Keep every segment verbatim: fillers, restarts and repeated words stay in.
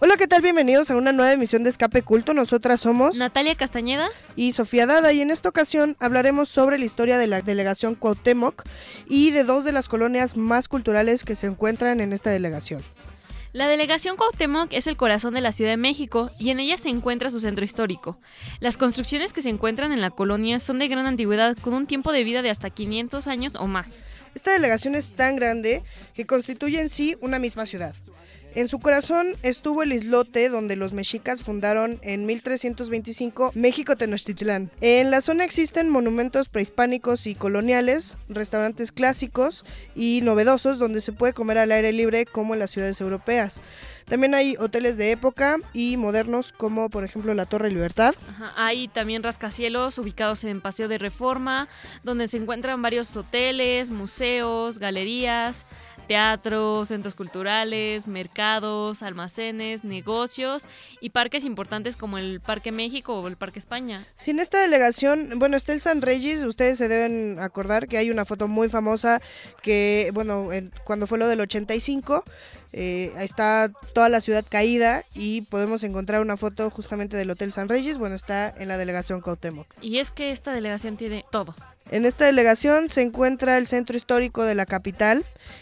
Hola, ¿qué tal? Bienvenidos a una nueva emisión de Escape Culto. Nosotras somos Natalia Castañeda y Sofía Dada, y en esta ocasión hablaremos sobre la historia de la delegación Cuauhtémoc y de dos de las colonias más culturales que se encuentran en esta delegación. La delegación Cuauhtémoc es el corazón de la Ciudad de México y en ella se encuentra su centro histórico. Las construcciones que se encuentran en la colonia son de gran antigüedad, con un tiempo de vida de hasta quinientos años o más. Esta delegación es tan grande que constituye en sí una misma ciudad. En su corazón estuvo el islote donde los mexicas fundaron en mil trescientos veinticinco México Tenochtitlán. En la zona existen monumentos prehispánicos y coloniales, restaurantes clásicos y novedosos donde se puede comer al aire libre como en las ciudades europeas. También hay hoteles de época y modernos como por ejemplo la Torre Libertad. Ajá, hay también rascacielos ubicados en Paseo de Reforma, donde se encuentran varios hoteles, museos, galerías, teatros, centros culturales, mercados, almacenes, negocios y parques importantes como el Parque México o el Parque España. Sí, en esta delegación, bueno, está el San Regis. Ustedes se deben acordar que hay una foto muy famosa que, bueno, en, cuando fue lo del ochenta y cinco, eh, está toda la ciudad caída y podemos encontrar una foto justamente del Hotel San Regis. Bueno, está en la delegación Cuauhtémoc. Y es que esta delegación tiene todo. En esta delegación se encuentra el centro histórico de la capital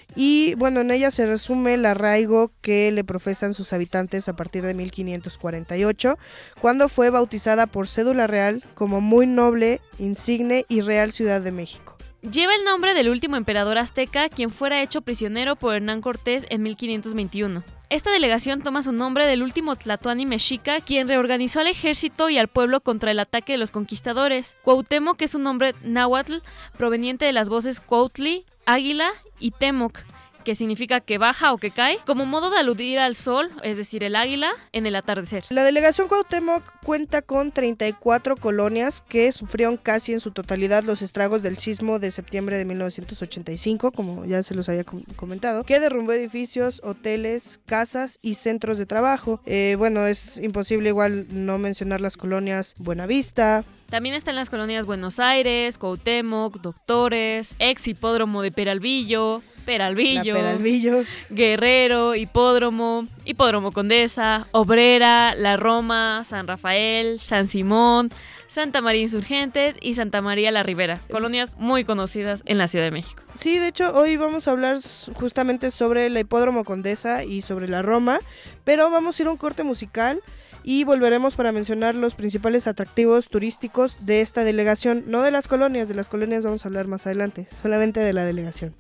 y bueno, en ella se resume el arraigo que le profesan sus habitantes a partir de mil quinientos cuarenta y ocho, cuando fue bautizada por cédula real como muy noble, insigne y real Ciudad de México. Lleva el nombre del último emperador azteca, quien fuera hecho prisionero por Hernán Cortés en mil quinientos veintiuno. Esta delegación toma su nombre del último tlatoani mexica, quien reorganizó al ejército y al pueblo contra el ataque de los conquistadores. Cuauhtémoc es un nombre náhuatl proveniente de las voces Cuautli, águila, y Temoc, que significa que baja o que cae, como modo de aludir al sol, es decir, el águila, en el atardecer. La delegación Cuauhtémoc cuenta con treinta y cuatro colonias que sufrieron casi en su totalidad los estragos del sismo de septiembre de mil novecientos ochenta y cinco, como ya se los había com- comentado, que derrumbó edificios, hoteles, casas y centros de trabajo. Eh, bueno, es imposible igual no mencionar las colonias Buenavista. También están las colonias Buenos Aires, Cuauhtémoc, Doctores, ex hipódromo de Peralvillo, Peralvillo, Peralvillo, Guerrero, Hipódromo, Hipódromo Condesa, Obrera, La Roma, San Rafael, San Simón, Santa María Insurgentes y Santa María la Ribera, colonias muy conocidas en la Ciudad de México. Sí, de hecho hoy vamos a hablar justamente sobre la Hipódromo Condesa y sobre la Roma, pero vamos a ir a un corte musical y volveremos para mencionar los principales atractivos turísticos de esta delegación, no de las colonias, de las colonias vamos a hablar más adelante, solamente de la delegación.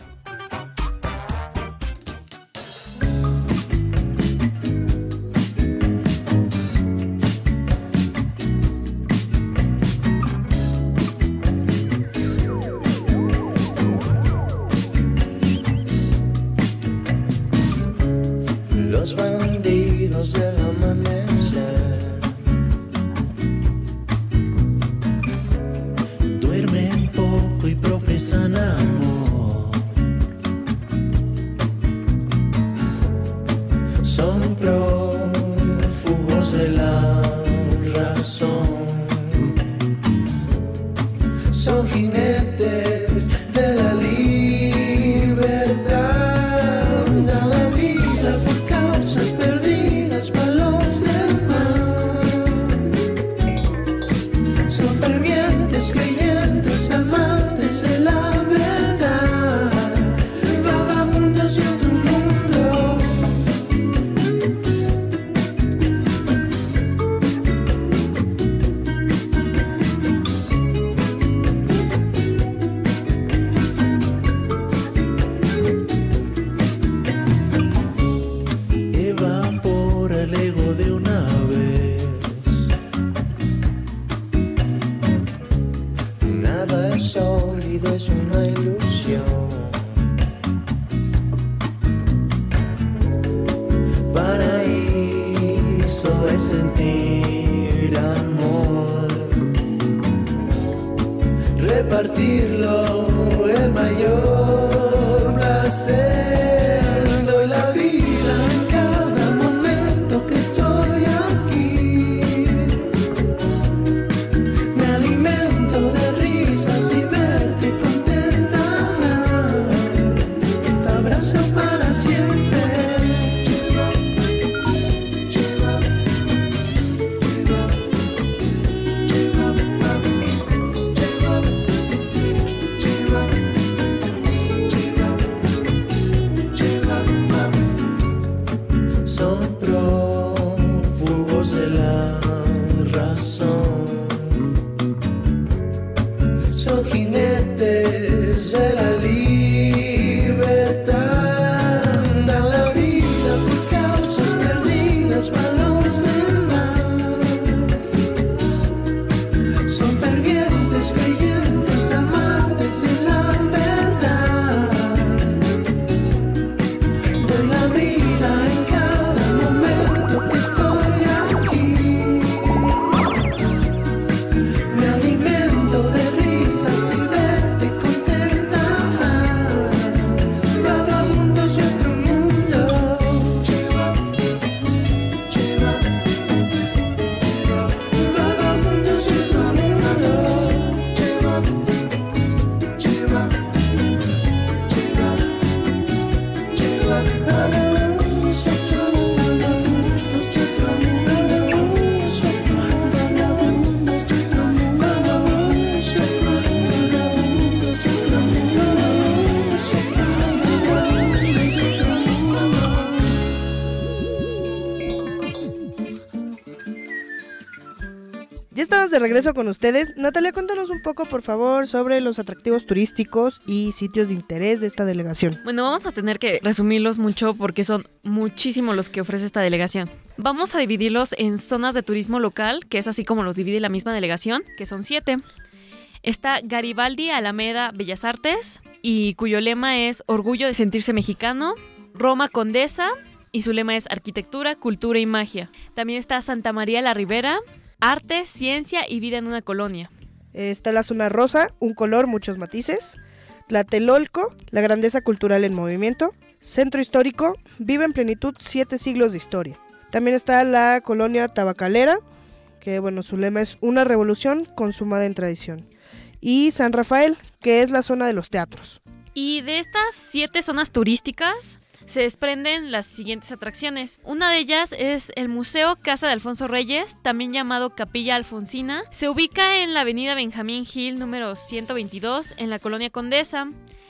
Los bandidos del amanecer duermen poco y profesan amor. Son prófugos de la razón. Son jinetes de la libertad. Repartirlo el mayor placer. Doy la vida en cada momento que estoy aquí. Me alimento de risas y verte contenta. Te abrazo para siempre. de regreso con ustedes. Natalia, cuéntanos un poco, por favor, sobre los atractivos turísticos y sitios de interés de esta delegación. Bueno, vamos a tener que resumirlos mucho porque son muchísimos los que ofrece esta delegación. Vamos a dividirlos en zonas de turismo local, que es así como los divide la misma delegación, que son siete. Está Garibaldi, Alameda, Bellas Artes, y cuyo lema es Orgullo de sentirse mexicano. Roma Condesa, y su lema es Arquitectura, Cultura y Magia. También está Santa María la Ribera, Arte, Ciencia y Vida en una Colonia. Está la zona rosa, un color, muchos matices. Tlatelolco, la grandeza cultural en movimiento. Centro histórico, vive en plenitud siete siglos de historia. También está la colonia tabacalera, que bueno, su lema es una revolución consumada en tradición. Y San Rafael, que es la zona de los teatros. Y de estas siete zonas turísticas se desprenden las siguientes atracciones. Una de ellas es el Museo Casa de Alfonso Reyes, también llamado Capilla Alfonsina. Se ubica en la avenida Benjamín Gil número ciento veintidós, en la colonia Condesa.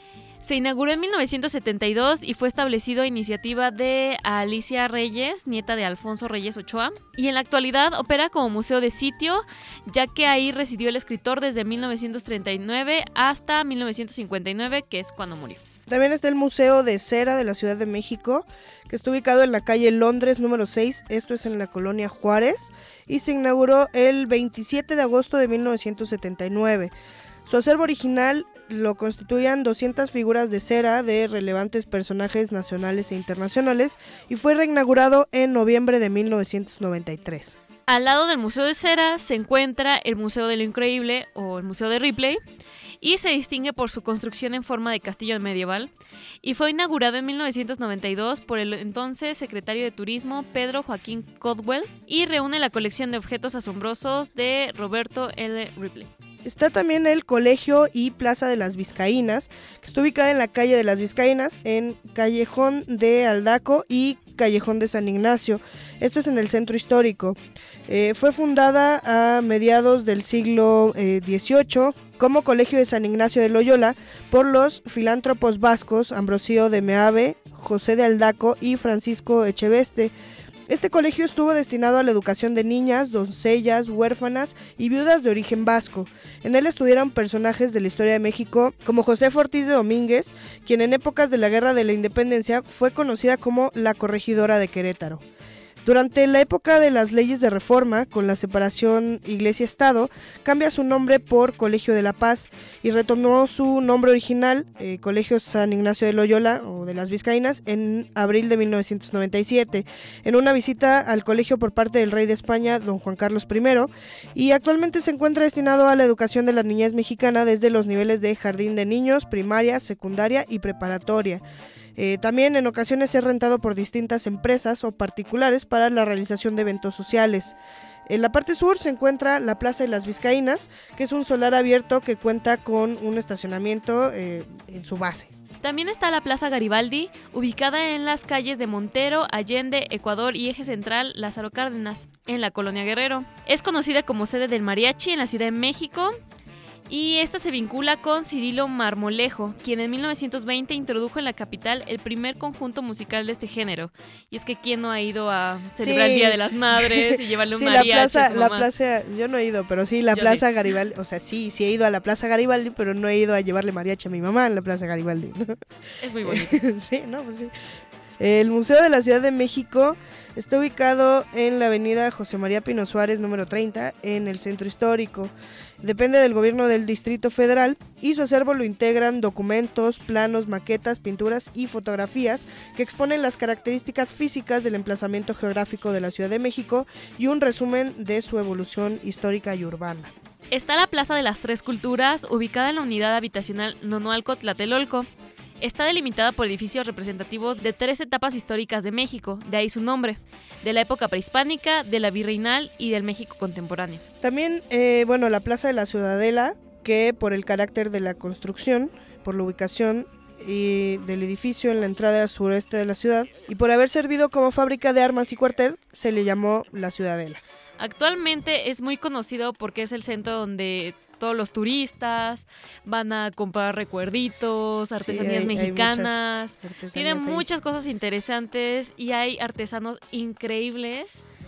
Se inauguró en mil novecientos setenta y dos y fue establecido a iniciativa de Alicia Reyes, nieta de Alfonso Reyes Ochoa, y en la actualidad opera como museo de sitio, ya que ahí residió el escritor desde mil novecientos treinta y nueve hasta mil novecientos cincuenta y nueve, que es cuando murió. También está el Museo de Cera de la Ciudad de México, que está ubicado en la calle Londres número seis, esto es en la colonia Juárez, y se inauguró el veintisiete de agosto de mil novecientos setenta y nueve. Su acervo original lo constituían doscientas figuras de cera de relevantes personajes nacionales e internacionales y fue reinaugurado en noviembre de mil novecientos noventa y tres. Al lado del Museo de Cera se encuentra el Museo de lo Increíble o el Museo de Ripley y se distingue por su construcción en forma de castillo medieval y fue inaugurado en mil novecientos noventa y dos por el entonces secretario de Turismo Pedro Joaquín Caldwell y reúne la colección de objetos asombrosos de Roberto L. Ripley. Está también el Colegio y Plaza de las Vizcaínas, que está ubicada en la calle de las Vizcaínas, en Callejón de Aldaco y Callejón de San Ignacio. Esto es en el centro histórico. Eh, fue fundada a mediados del siglo eh, dieciocho como Colegio de San Ignacio de Loyola por los filántropos vascos Ambrosio de Meave, José de Aldaco y Francisco Echeveste. Este colegio estuvo destinado a la educación de niñas, doncellas, huérfanas y viudas de origen vasco. En él estudiaron personajes de la historia de México como José Ortiz de Domínguez, quien en épocas de la Guerra de la Independencia fue conocida como la corregidora de Querétaro. Durante la época de las leyes de reforma, con la separación Iglesia-Estado, cambia su nombre por Colegio de la Paz y retomó su nombre original, eh, Colegio San Ignacio de Loyola o de las Vizcaínas, en abril de mil novecientos noventa y siete, en una visita al colegio por parte del rey de España, don Juan Carlos primero, y actualmente se encuentra destinado a la educación de la niñez mexicana desde los niveles de jardín de niños, primaria, secundaria y preparatoria. Eh, también en ocasiones es rentado por distintas empresas o particulares para la realización de eventos sociales. En la parte sur se encuentra la Plaza de las Vizcaínas, que es un solar abierto que cuenta con un estacionamiento eh, en su base. También está la Plaza Garibaldi, ubicada en las calles de Montero, Allende, Ecuador y Eje Central, Lázaro Cárdenas, en la Colonia Guerrero. Es conocida como sede del mariachi en la Ciudad de México. Y esta se vincula con Cirilo Marmolejo, quien en mil novecientos veinte introdujo en la capital el primer conjunto musical de este género. Y es que quién no ha ido a celebrar sí. el Día de las Madres y llevarle un sí, mariachi la plaza, a su la mamá. plaza, yo no he ido, pero sí, la yo Plaza sí. Garibaldi, o sea, sí, sí he ido a la Plaza Garibaldi, pero no he ido a llevarle mariachi a mi mamá en la Plaza Garibaldi. Es muy bonito. sí, no, pues sí. El Museo de la Ciudad de México está ubicado en la avenida José María Pino Suárez, número treinta, en el centro histórico. Depende del gobierno del Distrito Federal y su acervo lo integran documentos, planos, maquetas, pinturas y fotografías que exponen las características físicas del emplazamiento geográfico de la Ciudad de México y un resumen de su evolución histórica y urbana. Está la Plaza de las Tres Culturas, ubicada en la unidad habitacional Nonoalco Tlatelolco. Está delimitada por edificios representativos de tres etapas históricas de México, de ahí su nombre, de la época prehispánica, de la virreinal y del México contemporáneo. También, eh, bueno, la Plaza de la Ciudadela, que por el carácter de la construcción, por la ubicación y del edificio en la entrada sureste de la ciudad, y por haber servido como fábrica de armas y cuartel, se le llamó la Ciudadela. Actualmente es muy conocido porque es el centro donde todos los turistas van a comprar recuerditos, artesanías sí, hay, mexicanas. hay muchas Tiene ahí. muchas cosas interesantes y hay artesanos increíbles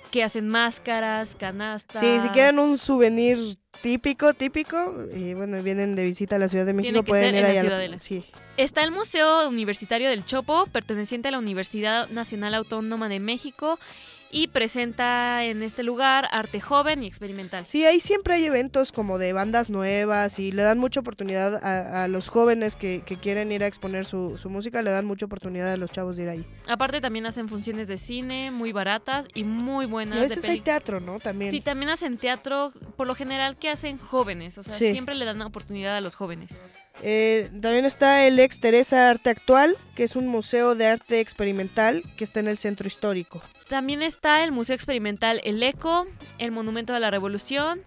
que hacen máscaras, canastas. Sí, si quieren un souvenir típico, típico, y bueno, vienen de visita a la Ciudad de México, Tiene que pueden ser ir en la allá. Ciudadela. Sí. Está el Museo Universitario del Chopo, perteneciente a la Universidad Nacional Autónoma de México, y presenta en este lugar arte joven y experimental. Sí, ahí siempre hay eventos como de bandas nuevas y le dan mucha oportunidad a, a los jóvenes que, que quieren ir a exponer su, su música, le dan mucha oportunidad a los chavos de ir ahí. Aparte también hacen funciones de cine muy baratas y muy Y buenas. a veces de hay peli- teatro, ¿no? También. Sí, también hacen teatro, por lo general que hacen jóvenes, o sea, Sí. siempre le dan oportunidad a los jóvenes. Eh, también está el Ex Teresa Arte Actual, que es un museo de arte experimental que está en el centro histórico. También está el Museo Experimental El Eco, el Monumento a la Revolución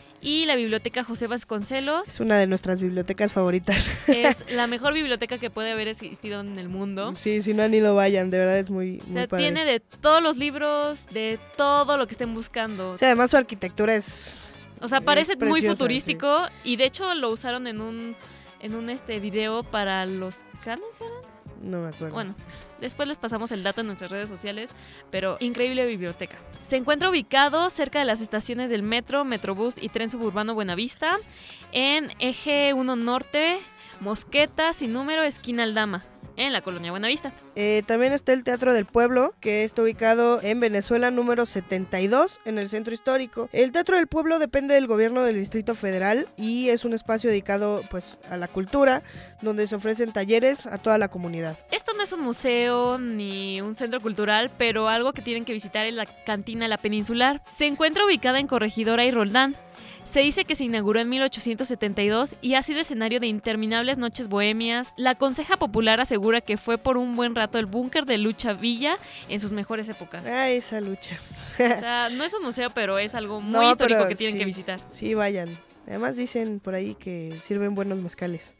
y la Biblioteca José Vasconcelos. Es una de nuestras bibliotecas favoritas. Es la mejor biblioteca que puede haber existido en el mundo. Sí, si no han ido, vayan, de verdad es muy, O muy sea, padre. tiene de todos los libros, de todo lo que estén buscando. Sí, además su arquitectura es... O sea, parece es muy preciosa, futurístico y de hecho lo usaron en un en un este video para los Cannes, ¿eran? No me acuerdo. Bueno, después les pasamos el dato en nuestras redes sociales, pero increíble biblioteca. Se encuentra ubicado cerca de las estaciones del metro, Metrobús y tren suburbano Buenavista, en Eje uno Norte, Mosqueta, sin número, esquina Aldama, en la colonia Buenavista. Eh, también está el Teatro del Pueblo, que está ubicado en Venezuela número setenta y dos, en el centro histórico. El Teatro del Pueblo depende del gobierno del Distrito Federal y es un espacio dedicado pues a la cultura, donde se ofrecen talleres a toda la comunidad. Esto no es un museo ni un centro cultural, pero algo que tienen que visitar es la Cantina La Peninsular. Se encuentra ubicada en Corregidora y Roldán. Se dice que se inauguró en mil ochocientos setenta y dos y ha sido escenario de interminables noches bohemias. La Conseja Popular asegura que fue por un buen rato el búnker de Lucha Villa en sus mejores épocas. Ay, esa lucha. O sea, no es un museo, pero es algo muy No, histórico pero que tienen sí. que visitar. Sí, vayan. Además dicen por ahí que sirven buenos mezcales.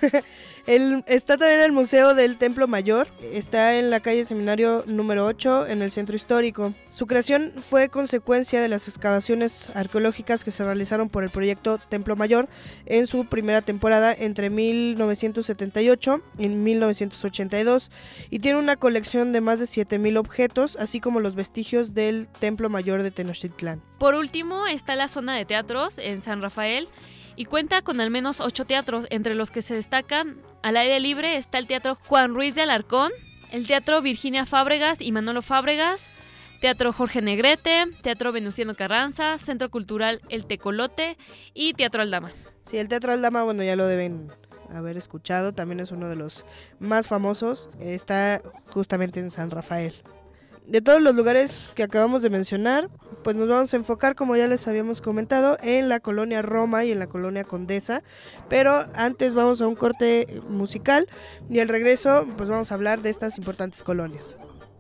el, está también el Museo del Templo Mayor. Está en la calle Seminario número ocho, en el centro histórico. Su creación fue consecuencia de las excavaciones arqueológicas que se realizaron por el proyecto Templo Mayor en su primera temporada entre mil novecientos setenta y ocho y mil novecientos ochenta y dos. Y tiene una colección de más de siete mil objetos, así como los vestigios del Templo Mayor de Tenochtitlán. Por último, está la zona de teatros en San Rafael y cuenta con al menos ocho teatros, entre los que se destacan al aire libre está el Teatro Juan Ruiz de Alarcón, el Teatro Virginia Fábregas y Manolo Fábregas, Teatro Jorge Negrete, Teatro Venustiano Carranza, Centro Cultural El Tecolote y Teatro Aldama. Sí, el Teatro Aldama, bueno, ya lo deben haber escuchado, también es uno de los más famosos, está justamente en San Rafael. De todos los lugares que acabamos de mencionar, pues nos vamos a enfocar, como ya les habíamos comentado, en la colonia Roma y en la colonia Condesa, pero antes vamos a un corte musical y al regreso pues vamos a hablar de estas importantes colonias.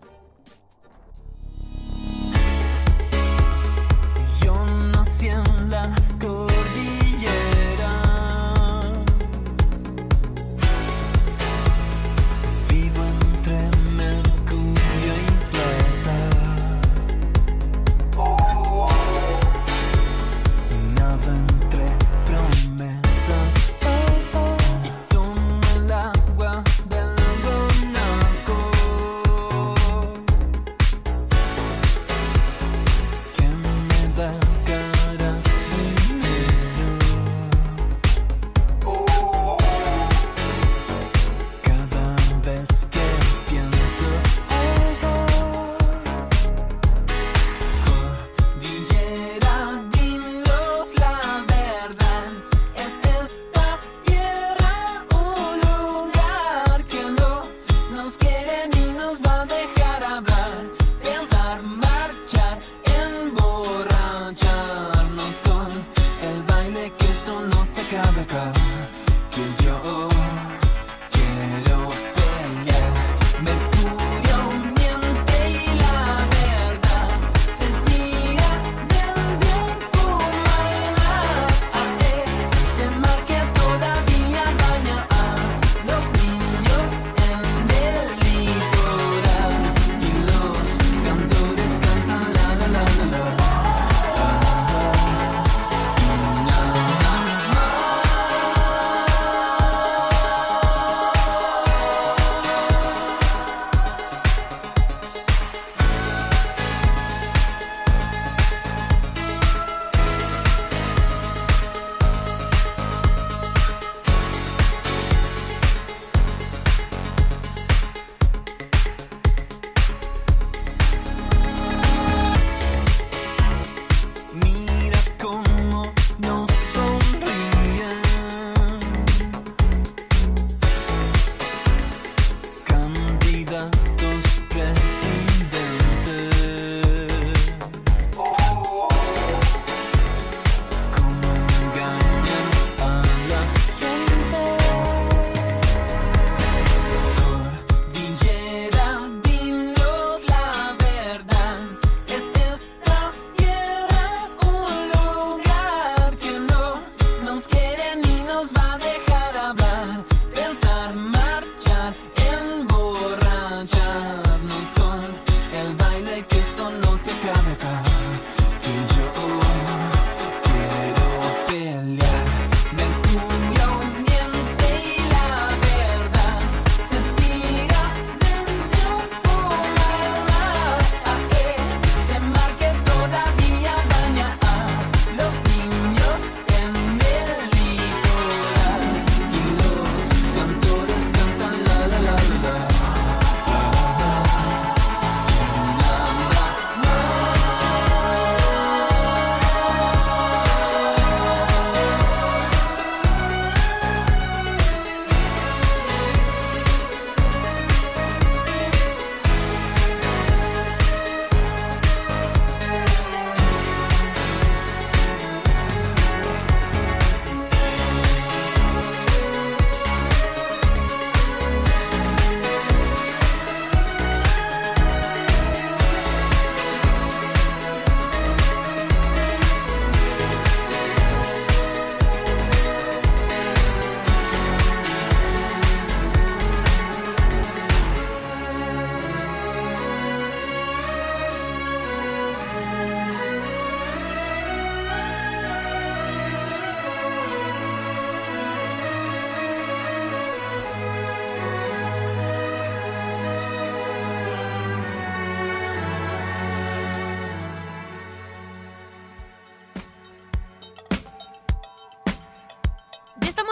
Yo nací en la cordillera, vivo entre mercurio y plata, nado entre promesas y tomo el agua del Guanaco.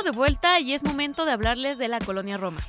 Estamos de vuelta y es momento de hablarles de la Colonia Roma.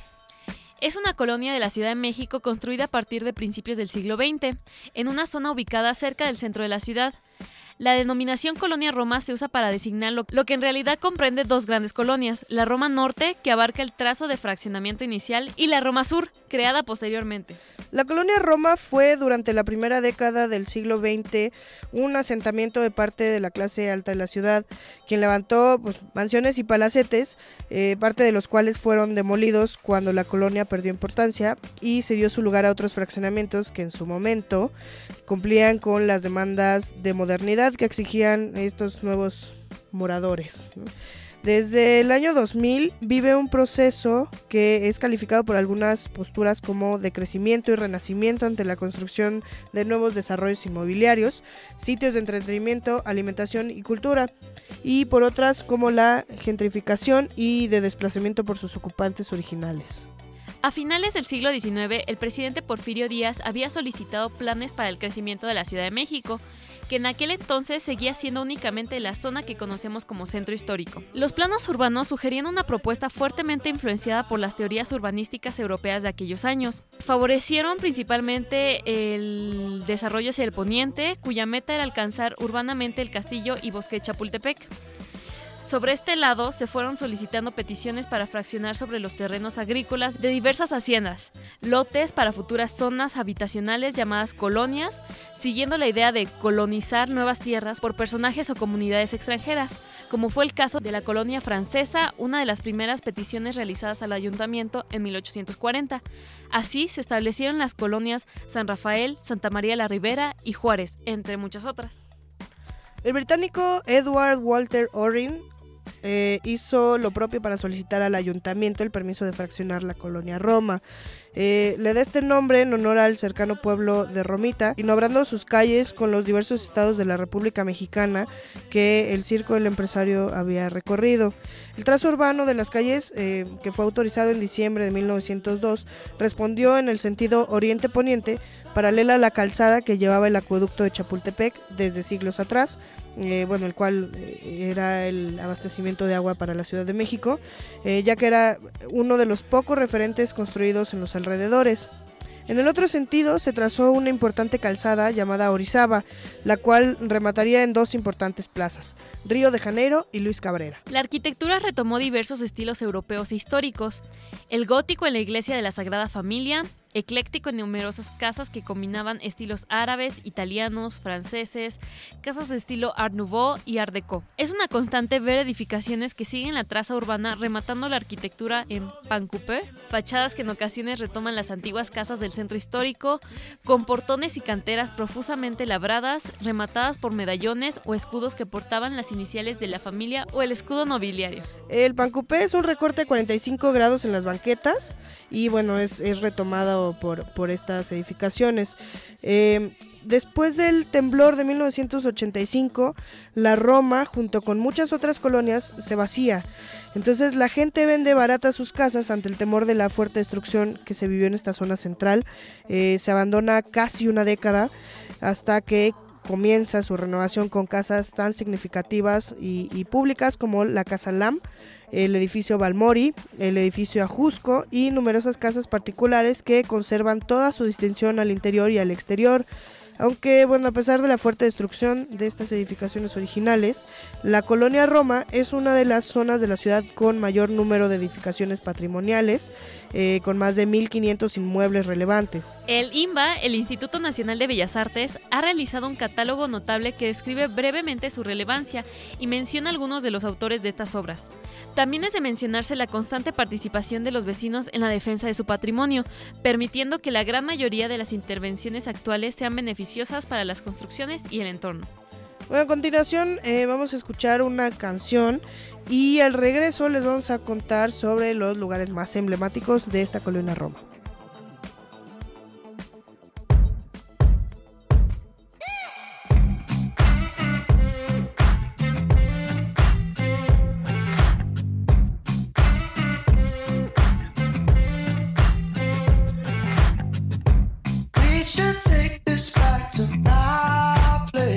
Es una colonia de la Ciudad de México construida a partir de principios del siglo veinte, en una zona ubicada cerca del centro de la ciudad. La denominación Colonia Roma se usa para designar lo, lo que en realidad comprende dos grandes colonias, la Roma Norte, que abarca el trazo de fraccionamiento inicial, y la Roma Sur, creada posteriormente. La Colonia Roma fue durante la primera década del siglo veinte un asentamiento de parte de la clase alta de la ciudad, quien levantó pues, mansiones y palacetes, eh, parte de los cuales fueron demolidos cuando la colonia perdió importancia y se dio su lugar a otros fraccionamientos que en su momento cumplían con las demandas de modernidad que exigían estos nuevos moradores, ¿no? Desde el año dos mil vive un proceso que es calificado por algunas posturas como de crecimiento y renacimiento ante la construcción de nuevos desarrollos inmobiliarios, sitios de entretenimiento, alimentación y cultura, y por otras como la gentrificación y de desplazamiento por sus ocupantes originales. A finales del siglo diecinueve, el presidente Porfirio Díaz había solicitado planes para el crecimiento de la Ciudad de México, que en aquel entonces seguía siendo únicamente la zona que conocemos como centro histórico. Los planos urbanos sugerían una propuesta fuertemente influenciada por las teorías urbanísticas europeas de aquellos años. Favorecieron principalmente el desarrollo hacia el poniente, cuya meta era alcanzar urbanamente el castillo y bosque de Chapultepec. Sobre este lado se fueron solicitando peticiones para fraccionar sobre los terrenos agrícolas de diversas haciendas, lotes para futuras zonas habitacionales llamadas colonias, siguiendo la idea de colonizar nuevas tierras por personajes o comunidades extranjeras, como fue el caso de la colonia francesa, una de las primeras peticiones realizadas al ayuntamiento en mil ochocientos cuarenta. Así se establecieron las colonias San Rafael, Santa María la Ribera y Juárez, entre muchas otras. El británico Edward Walter Orrin Eh, hizo lo propio para solicitar al ayuntamiento el permiso de fraccionar la Colonia Roma. Eh, le da este nombre en honor al cercano pueblo de Romita, inaugurando sus calles con los diversos estados de la República Mexicana que el Circo del Empresario había recorrido. El trazo urbano de las calles, eh, que fue autorizado en diciembre de mil novecientos dos, respondió en el sentido oriente-poniente, paralela a la calzada que llevaba el acueducto de Chapultepec desde siglos atrás, eh, bueno, el cual eh, era el abastecimiento de agua para la Ciudad de México, eh, ya que era uno de los pocos referentes construidos en los alrededores. En el otro sentido, se trazó una importante calzada llamada Orizaba, la cual remataría en dos importantes plazas, Río de Janeiro y Luis Cabrera. La arquitectura retomó diversos estilos europeos e históricos, el gótico en la iglesia de la Sagrada Familia, ecléctico en numerosas casas que combinaban estilos árabes, italianos, franceses, casas de estilo Art Nouveau y Art Deco. Es una constante ver edificaciones que siguen la traza urbana rematando la arquitectura en pan coupé, fachadas que en ocasiones retoman las antiguas casas del centro histórico, con portones y canteras profusamente labradas, rematadas por medallones o escudos que portaban las iniciales de la familia o el escudo nobiliario. El pan coupé es un recorte de cuarenta y cinco grados en las banquetas y bueno, es, es retomado por, por estas edificaciones. Eh, después del temblor de mil novecientos ochenta y cinco, la Roma, junto con muchas otras colonias, se vacía. Entonces la gente vende baratas sus casas ante el temor de la fuerte destrucción que se vivió en esta zona central. Eh, se abandona casi una década hasta que comienza su renovación con casas tan significativas y, y públicas como la Casa Lam, el edificio Balmori, el edificio Ajusco y numerosas casas particulares que conservan toda su distinción al interior y al exterior. Aunque, bueno, a pesar de la fuerte destrucción de estas edificaciones originales, la Colonia Roma es una de las zonas de la ciudad con mayor número de edificaciones patrimoniales, eh, con más de mil quinientos inmuebles relevantes. El I N B A, el Instituto Nacional de Bellas Artes, ha realizado un catálogo notable que describe brevemente su relevancia y menciona algunos de los autores de estas obras. También es de mencionarse la constante participación de los vecinos en la defensa de su patrimonio, permitiendo que la gran mayoría de las intervenciones actuales sean beneficiosas para las construcciones y el entorno. Bueno, a continuación eh, vamos a escuchar una canción y al regreso les vamos a contar sobre los lugares más emblemáticos de esta Colonia Roma.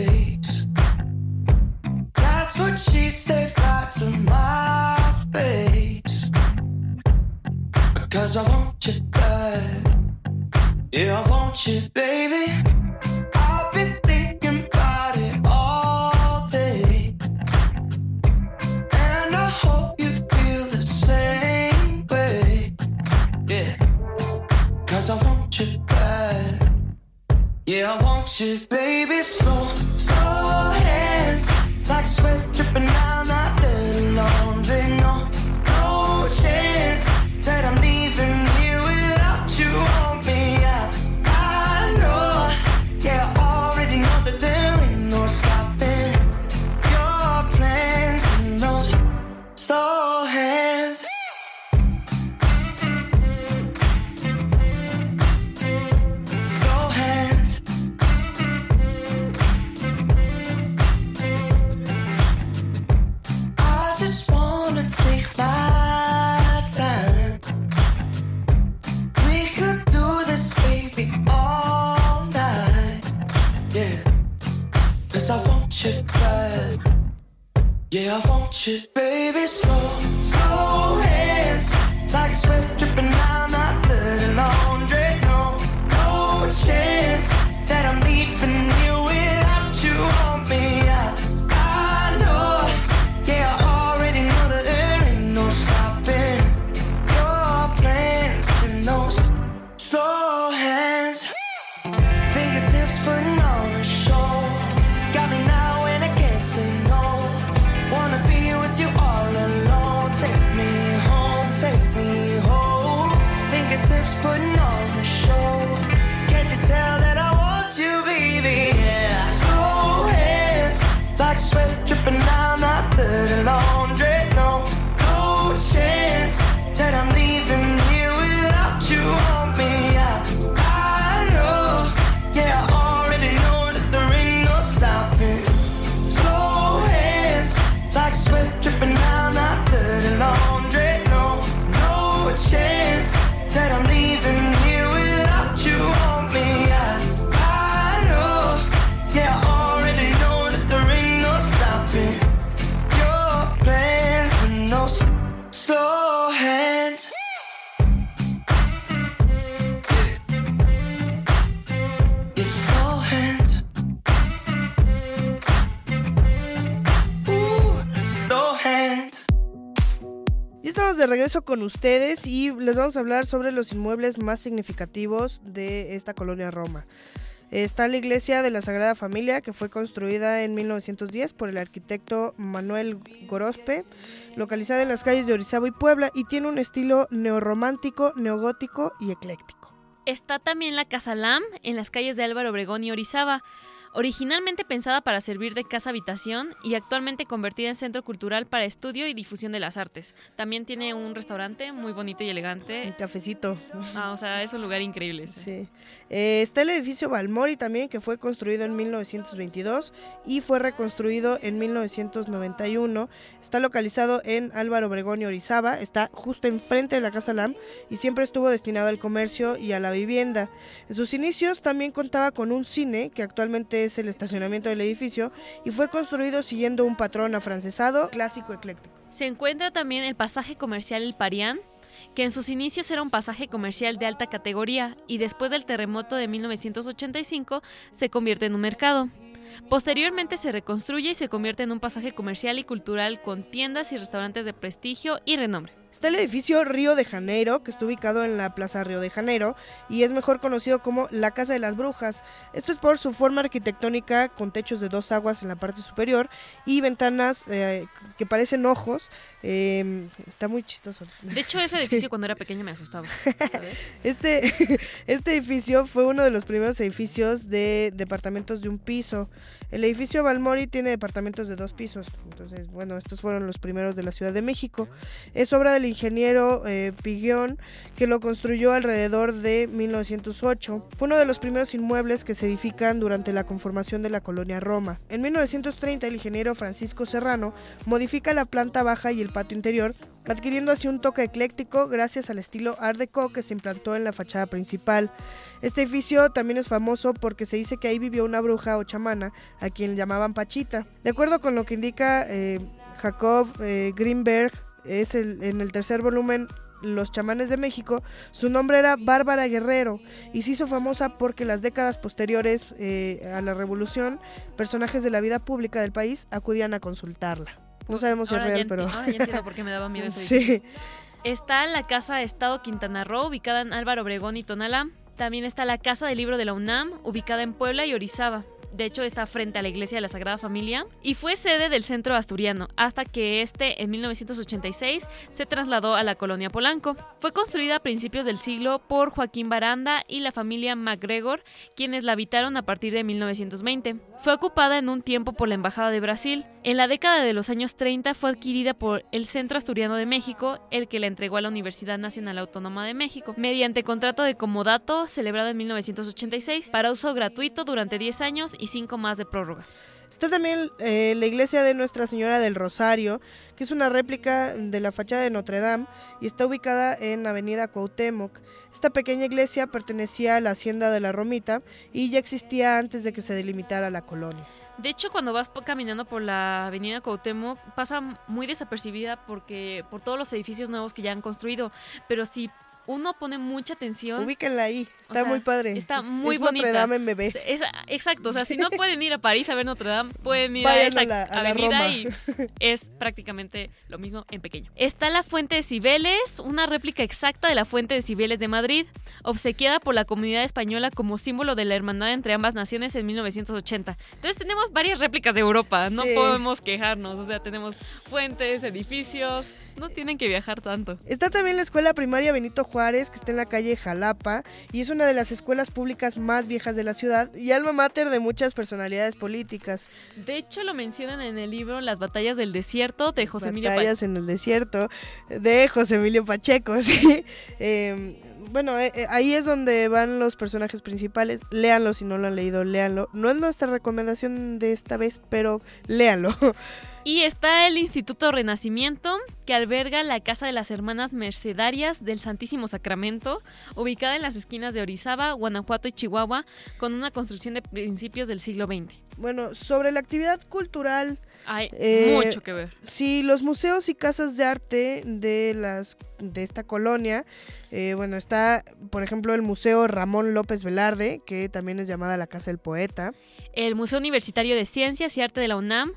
She said, fly to my face. want you, baby. I've been thinking about it all day, and I hope you feel the same way. Yeah, 'cause I want you bad. Yeah, I want you, baby. Slow, slow hands, like sweat dripping down that dirty laundry. No, no chance that I'm leaving here without you on me. I, I know, yeah, I already know that there ain't no stopping your plans and those slow hands. Slow hands. I just wanna take my time. We could do this, baby, all night. Yeah, 'cause I want you bad. Yeah, I want you, baby. Slow, slow hands, like sweat dripping down that dirty laundry. No, no chance that I'm leaving you without you on me. I, I know, yeah, I already know that there ain't no stopping your plans and those slow hands. Fingertips putting on a show, got me now and I can't say no. Wanna be with you all alone. Take me home, take me home. Fingertips putting on a show. Can't you tell that I want you, baby? Yeah. Slow hands, like sweat dripping down that dirty laundry. No, no chance that I'm leaving here without you on me. I, I know, yeah, I already know that there ain't no stopping. Slow hands, like sweat dripping down that dirty laundry. No, no chance that I'm leaving here without you on me. I, I know, yeah, I already know that there ain't no stopping your plans and those slow hands. Your slow hands. Ooh, slow hands. Y estamos de regreso con ustedes y les vamos a hablar sobre los inmuebles más significativos de esta colonia Roma. Está la iglesia de la Sagrada Familia, que fue construida en mil novecientos diez por el arquitecto Manuel Gorospe, localizada en las calles de Orizaba y Puebla, y tiene un estilo neorromántico, neogótico y ecléctico. Está también la Casa Lam en las calles de Álvaro Obregón y Orizaba, originalmente pensada para servir de casa habitación y actualmente convertida en centro cultural para estudio y difusión de las artes. También tiene un restaurante muy bonito y Un elegante. cafecito. Ah, o sea, es un lugar increíble. ese. Sí. Eh, está el edificio Balmori también, que fue construido en mil novecientos veintidós y fue reconstruido en mil novecientos noventa y uno. Está localizado en Álvaro Obregón y Orizaba, está justo enfrente de la Casa Lam y siempre estuvo destinado al comercio y a la vivienda. En sus inicios también contaba con un cine, que actualmente es el estacionamiento del edificio, y fue construido siguiendo un patrón afrancesado, clásico, ecléctico. Se encuentra también el pasaje comercial El Parián, que en sus inicios era un pasaje comercial de alta categoría y después del terremoto de mil novecientos ochenta y cinco se convierte en un mercado. Posteriormente se reconstruye y se convierte en un pasaje comercial y cultural con tiendas y restaurantes de prestigio y renombre. Está el edificio Río de Janeiro, que está ubicado en la Plaza Río de Janeiro y es mejor conocido como la Casa de las Brujas. Esto es por su forma arquitectónica, con techos de dos aguas en la parte superior y ventanas eh, que parecen ojos. Eh, está muy chistoso. De hecho, ese edificio sí. Cuando era pequeña me asustaba, ¿sabes? Este, este edificio fue uno de los primeros edificios de departamentos de un piso. El edificio Balmori tiene departamentos de dos pisos. Entonces, bueno, estos fueron los primeros de la Ciudad de México. Es obra del ingeniero eh, Piguión, que lo construyó alrededor de mil novecientos ocho. Fue uno de los primeros inmuebles que se edifican durante la conformación de la colonia Roma. En mil novecientos treinta, el ingeniero Francisco Serrano modifica la planta baja y el patio interior, adquiriendo así un toque ecléctico gracias al estilo Art Deco que se implantó en la fachada principal. Este edificio también es famoso porque se dice que ahí vivió una bruja o chamana a quien llamaban Pachita. De acuerdo con lo que indica eh, Jacob eh, Greenberg, es el, en el tercer volumen Los Chamanes de México, su nombre era Bárbara Guerrero y se hizo famosa porque las décadas posteriores eh, a la revolución, personajes de la vida pública del país acudían a consultarla. No sabemos si es Ahora real, ya pero... enti- Ahora ya entiendo por qué me daba miedo ese Sí. edificio. Está la Casa de Estado Quintana Roo, ubicada en Álvaro Obregón y Tonalá. También está la Casa del Libro de la UNAM, ubicada en Puebla y Orizaba. De hecho, está frente a la Iglesia de la Sagrada Familia y fue sede del Centro Asturiano, hasta que este, en mil novecientos ochenta y seis, se trasladó a la colonia Polanco. Fue construida a principios del siglo por Joaquín Baranda y la familia MacGregor, quienes la habitaron a partir de mil novecientos veinte. Fue ocupada en un tiempo por la Embajada de Brasil. En la década de los años treinta fue adquirida por el Centro Asturiano de México, el que la entregó a la Universidad Nacional Autónoma de México, mediante contrato de comodato celebrado en mil novecientos ochenta y seis, para uso gratuito durante diez años y cinco más de prórroga. Está también eh, la iglesia de Nuestra Señora del Rosario, que es una réplica de la fachada de Notre Dame y está ubicada en Avenida Cuauhtémoc. Esta pequeña iglesia pertenecía a la hacienda de la Romita y ya existía antes de que se delimitara la colonia. De hecho, cuando vas po- caminando por la avenida Cuauhtémoc, pasa muy desapercibida porque por todos los edificios nuevos que ya han construido, pero si uno pone mucha atención... Ubíquenla ahí, está O sea, muy padre. está Es- muy es bonita. Notre Dame en bebé. Es- es- exacto, o sea, si no pueden ir a París a ver Notre Dame, pueden ir Vayan a esta a la- a la avenida Roma. y es prácticamente lo mismo en pequeño. Está la Fuente de Cibeles, una réplica exacta de la Fuente de Cibeles de Madrid, obsequiada por la comunidad española como símbolo de la hermandad entre ambas naciones en mil novecientos ochenta. Entonces tenemos varias réplicas de Europa, no Sí. podemos quejarnos, o sea, tenemos fuentes, edificios, no tienen que viajar tanto. Está también la escuela primaria Benito Juárez, que está en la calle Jalapa, y es una de las escuelas públicas más viejas de la ciudad y alma mater de muchas personalidades políticas. De hecho, lo mencionan en el libro Las batallas del desierto de José Emilio Pacheco. Batallas en el desierto, de José Emilio Pacheco, sí. Eh, bueno, eh, eh, ahí es donde van los personajes principales. Léanlo si no lo han leído, léanlo. No es nuestra recomendación de esta vez, pero léanlo. Y está el Instituto Renacimiento, que alberga la Casa de las Hermanas Mercedarias del Santísimo Sacramento, ubicada en las esquinas de Orizaba, Guanajuato y Chihuahua, con una construcción de principios del siglo veinte. Bueno, sobre la actividad cultural, Hay Eh, mucho que ver. sí, los museos y casas de arte de las de esta colonia, eh, bueno, está, por ejemplo, el Museo Ramón López Velarde, que también es llamada la Casa del Poeta. El Museo Universitario de Ciencias y Arte de la UNAM,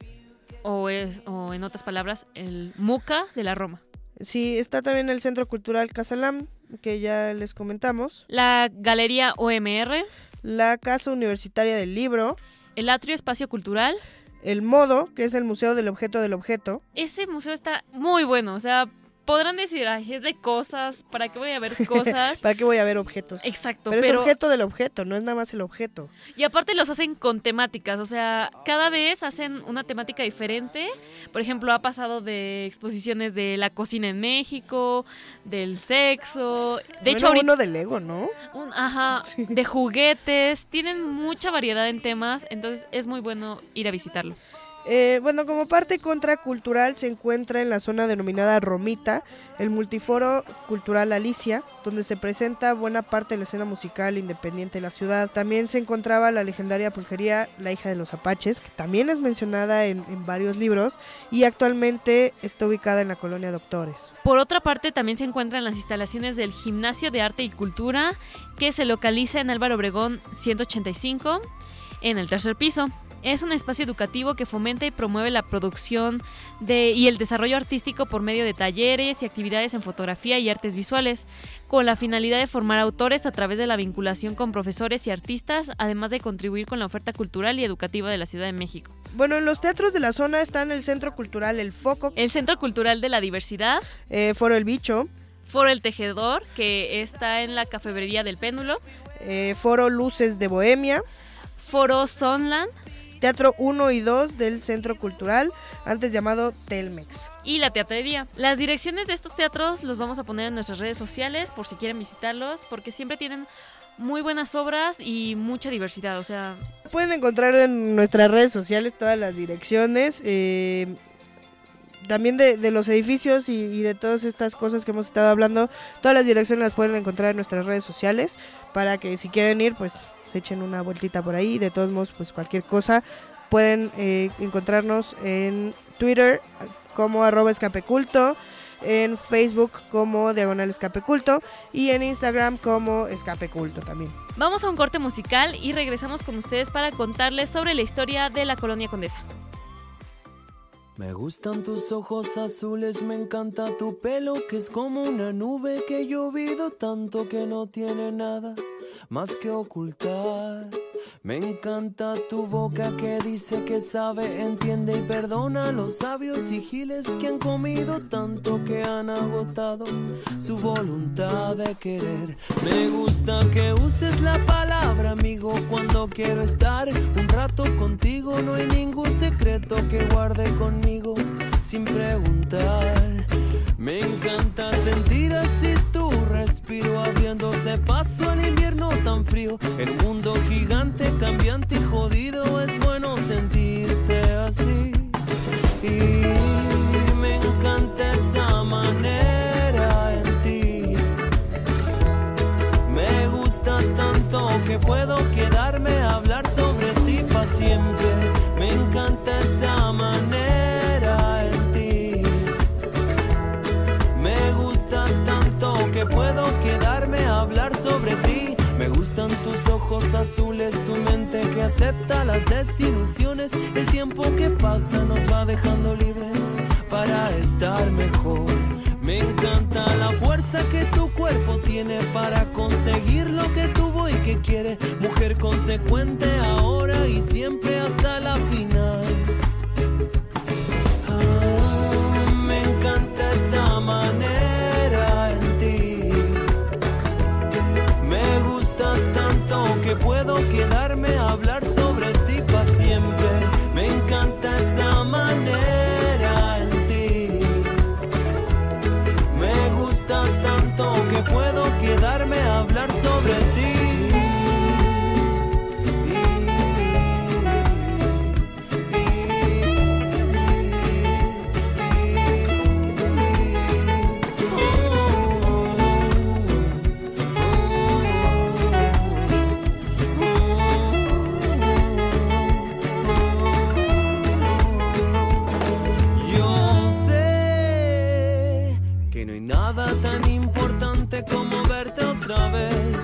o, es- o en otras palabras, el MUCA de la Roma. Sí, está también el Centro Cultural Casalam, que ya les comentamos. La Galería O M R, La Casa Universitaria del Libro. el Atrio Espacio Cultural. El Modo, que es el Museo del Objeto del Objeto. Ese museo está muy bueno, o sea, podrán decir, ay, es de cosas, ¿para qué voy a ver cosas? ¿Para qué voy a ver objetos? Exacto, Pero, pero, es objeto del objeto, no es nada más el objeto. y aparte los hacen con temáticas, o sea, cada vez hacen una temática diferente. Por ejemplo, ha pasado de exposiciones de la cocina en México, del sexo, de Bueno, hecho ahorita, uno de Lego, ¿no? un- ajá, Sí. de juguetes, tienen mucha variedad en temas, entonces es muy bueno ir a visitarlo. Eh, bueno, como parte contracultural se encuentra en la zona denominada Romita el Multiforo Cultural Alicia, donde se presenta buena parte de la escena musical independiente de la ciudad. También se encontraba la legendaria pulquería La Hija de los Apaches, que también es mencionada en, en varios libros y actualmente está ubicada en la colonia Doctores. Por otra parte, también se encuentran las instalaciones del Gimnasio de Arte y Cultura, que se localiza en Álvaro Obregón ciento ochenta y cinco, en el tercer piso. Es un espacio educativo que fomenta y promueve la producción de, y el desarrollo artístico por medio de talleres y actividades en fotografía y artes visuales, con la finalidad de formar autores a través de la vinculación con profesores y artistas, además de contribuir con la oferta cultural y educativa de la Ciudad de México. Bueno, en los teatros de la zona están el Centro Cultural El Foco, El Centro Cultural de la Diversidad, eh, Foro El Bicho, Foro El Tejedor, que está en la Cafebrería del Péndulo, eh, Foro Luces de Bohemia, Foro Sonland, Teatro uno y dos del Centro Cultural, antes llamado Telmex. y la teatrería. Las direcciones de estos teatros los vamos a poner en nuestras redes sociales por si quieren visitarlos, porque siempre tienen muy buenas obras y mucha diversidad, o sea, Pueden encontrar en nuestras redes sociales todas las direcciones, eh, también de, de los edificios y, y de todas estas cosas que hemos estado hablando. Todas las direcciones las pueden encontrar en nuestras redes sociales para que si quieren ir, pues se echen una vueltita por ahí. De todos modos, pues cualquier cosa pueden eh, encontrarnos en Twitter como arroba escapeculto, en Facebook como Diagonal Escape Culto y en Instagram como Escape Culto también. Vamos a un corte musical y regresamos con ustedes para contarles sobre la historia de la Colonia Condesa. Me gustan tus ojos azules, me encanta tu pelo que es como una nube que he llovido tanto que no tiene nada más que ocultar. Me encanta tu boca que dice que sabe, entiende y perdona a los sabios y giles que han comido tanto que han agotado su voluntad de querer. Me gusta que uses la palabra amigo cuando quiero estar un rato contigo. No hay ningún secreto que guarde conmigo sin preguntar. Me encanta sentir así tu respiro abriéndose paso al invierno tan frío. En un mundo gigante, cambiante y jodido es bueno sentirse así. Y me encanta esa manera en ti. Me gusta tanto que puedo quedarme a hablar sobre ti para siempre. Me encanta esa manera en ti. Me gusta tanto que puedo quedarme a hablar sobre ti. Me gustan tus ojos azules, tu mente que acepta las desilusiones. El tiempo que pasa nos va dejando libres para estar mejor. Me encanta la fuerza que tu cuerpo tiene para conseguir lo que tuvo y que quiere. Mujer consecuente ahora y siempre hasta la final. Ah, me encanta esa manera en ti. Me gusta tanto que puedo quedarme a hablar sobre ti para siempre. Me encanta esa manera en ti. Me gusta tanto que puedo quedarme a hablar sobre ti. Tan importante como verte otra vez.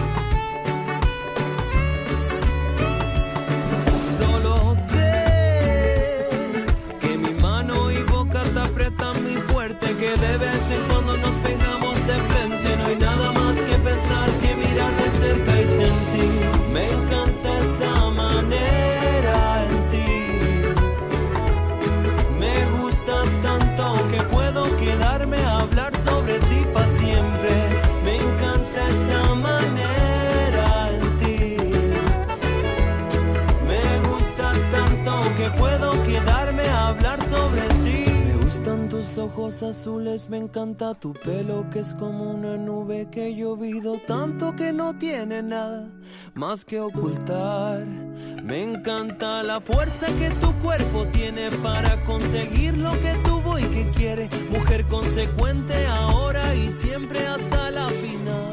Solo sé que mi mano y boca te aprietan muy fuerte, que de vez en cuando nos pegamos de frente. No hay nada más que pensar que mirar de cerca y sentir. Me encanta esa manera en ti. Me gusta tanto que puedo quedarme a hablar sobre ti para siempre. Me encanta esa manera en ti. Me gusta tanto que puedo quedarme a hablar sobre ti. Me gustan tus ojos azules, me encanta tu pelo que es como una nube que he llovido tanto que no tiene nada más que ocultar. Me encanta la fuerza que tu cuerpo tiene para conseguir lo que tuvo y que quiere. Mujer consecuente ahora y siempre hasta la final.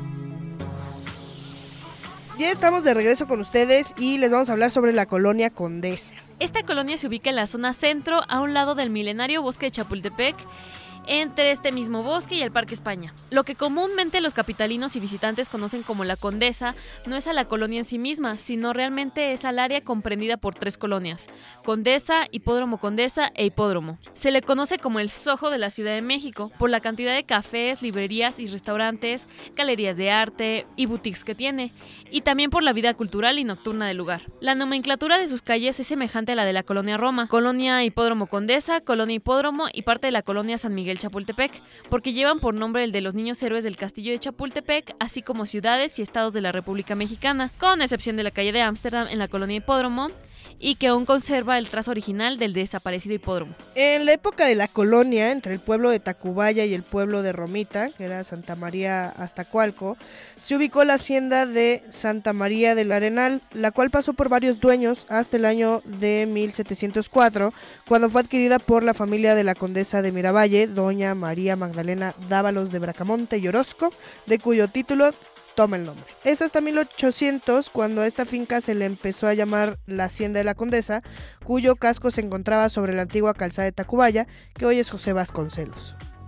Ya estamos de regreso con ustedes y les vamos a hablar sobre la Colonia Condesa. Esta colonia se ubica en la zona centro, a un lado del milenario bosque de Chapultepec, entre este mismo bosque y el Parque España. Lo que comúnmente los capitalinos y visitantes conocen como la Condesa no es a la colonia en sí misma, sino realmente es al área comprendida por tres colonias: Condesa, Hipódromo Condesa e Hipódromo. Se le conoce como el Soho de la Ciudad de México por la cantidad de cafés, librerías y restaurantes, galerías de arte y boutiques que tiene, y también por la vida cultural y nocturna del lugar. La nomenclatura de sus calles es semejante a la de la colonia Roma: Colonia Hipódromo Condesa, Colonia Hipódromo y parte de la colonia San Miguel Chapultepec, porque llevan por nombre el de los niños héroes del castillo de Chapultepec, así como ciudades y estados de la República Mexicana, con excepción de la calle de Ámsterdam en la colonia Hipódromo, y que aún conserva el trazo original del desaparecido hipódromo. En la época de la colonia, entre el pueblo de Tacubaya y el pueblo de Romita, que era Santa María Aztacualco, se ubicó la hacienda de Santa María del Arenal, la cual pasó por varios dueños hasta el año de mil setecientos cuatro, cuando fue adquirida por la familia de la condesa de Miravalle, doña María Magdalena Dávalos de Bracamonte y Orozco, de cuyo título toma el nombre. Es hasta mil ochocientos cuando a esta finca se le empezó a llamar la Hacienda de la Condesa, cuyo casco se encontraba sobre la antigua calzada de Tacubaya, que hoy es José Vasconcelos.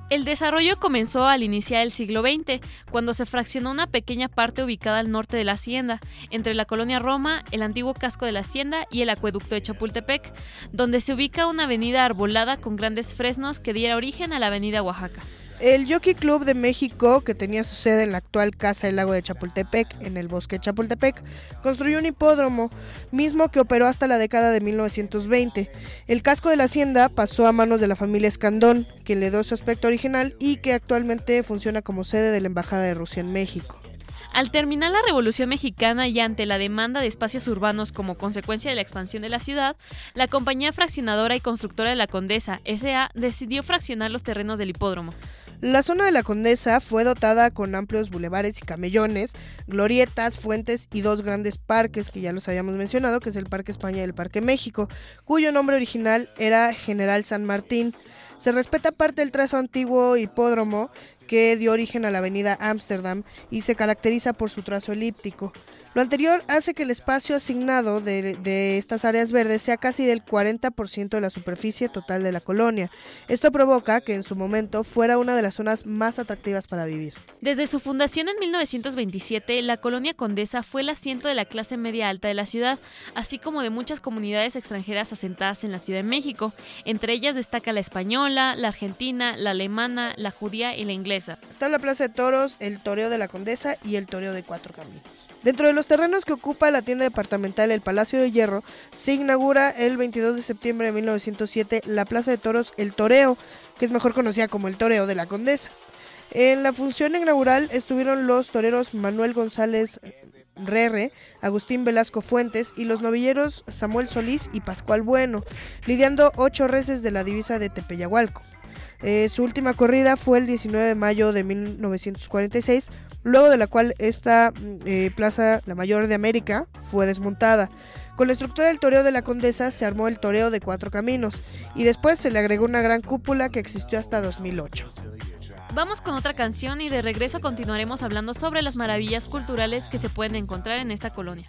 El desarrollo comenzó al iniciar el siglo veinte, cuando se fraccionó una pequeña parte ubicada al norte de la hacienda, entre la colonia Roma, el antiguo casco de la hacienda y el acueducto de Chapultepec, donde se ubica una avenida arbolada con grandes fresnos que diera origen a la avenida Oaxaca. El Jockey Club de México, que tenía su sede en la actual Casa del Lago de Chapultepec, en el bosque de Chapultepec, construyó un hipódromo, mismo que operó hasta la década de mil novecientos veinte. El casco de la hacienda pasó a manos de la familia Escandón, que le dio su aspecto original y que actualmente funciona como sede de la Embajada de Rusia en México. Al terminar la Revolución Mexicana y ante la demanda de espacios urbanos como consecuencia de la expansión de la ciudad, la compañía fraccionadora y constructora de la Condesa, S A, decidió fraccionar los terrenos del hipódromo. La zona de la Condesa fue dotada con amplios bulevares y camellones, glorietas, fuentes y dos grandes parques que ya los habíamos mencionado, que es el Parque España y el Parque México, cuyo nombre original era General San Martín. Se respeta parte del trazo antiguo hipódromo que dio origen a la avenida Ámsterdam y se caracteriza por su trazo elíptico. Lo anterior hace que el espacio asignado de, de estas áreas verdes sea casi del cuarenta por ciento de la superficie total de la colonia. Esto provoca que en su momento fuera una de las zonas más atractivas para vivir. Desde su fundación en mil novecientos veintisiete, la colonia Condesa fue el asiento de la clase media alta de la ciudad, así como de muchas comunidades extranjeras asentadas en la Ciudad de México. Entre ellas destaca la española, la argentina, la alemana, la judía y la inglesa. Está la Plaza de Toros, el Toreo de la Condesa y el Toreo de Cuatro Caminos. Dentro de los terrenos que ocupa la tienda departamental El Palacio de Hierro, se inaugura el veintidós de septiembre de mil novecientos siete la Plaza de Toros El Toreo, que es mejor conocida como el Toreo de la Condesa. En la función inaugural estuvieron los toreros Manuel González Rerre, Agustín Velasco Fuentes y los novilleros Samuel Solís y Pascual Bueno, lidiando ocho reses de la divisa de Tepeyahualco. Eh, su última corrida fue el diecinueve de mayo de mil novecientos cuarenta y seis, luego de la cual esta eh, plaza, la mayor de América, fue desmontada. Con la estructura del toreo de la Condesa se armó el toreo de Cuatro Caminos y después se le agregó una gran cúpula que existió hasta dos mil ocho. Vamos con otra canción y de regreso continuaremos hablando sobre las maravillas culturales que se pueden encontrar en esta colonia.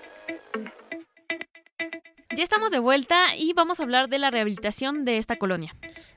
Ya estamos de vuelta y vamos a hablar de la rehabilitación de esta colonia.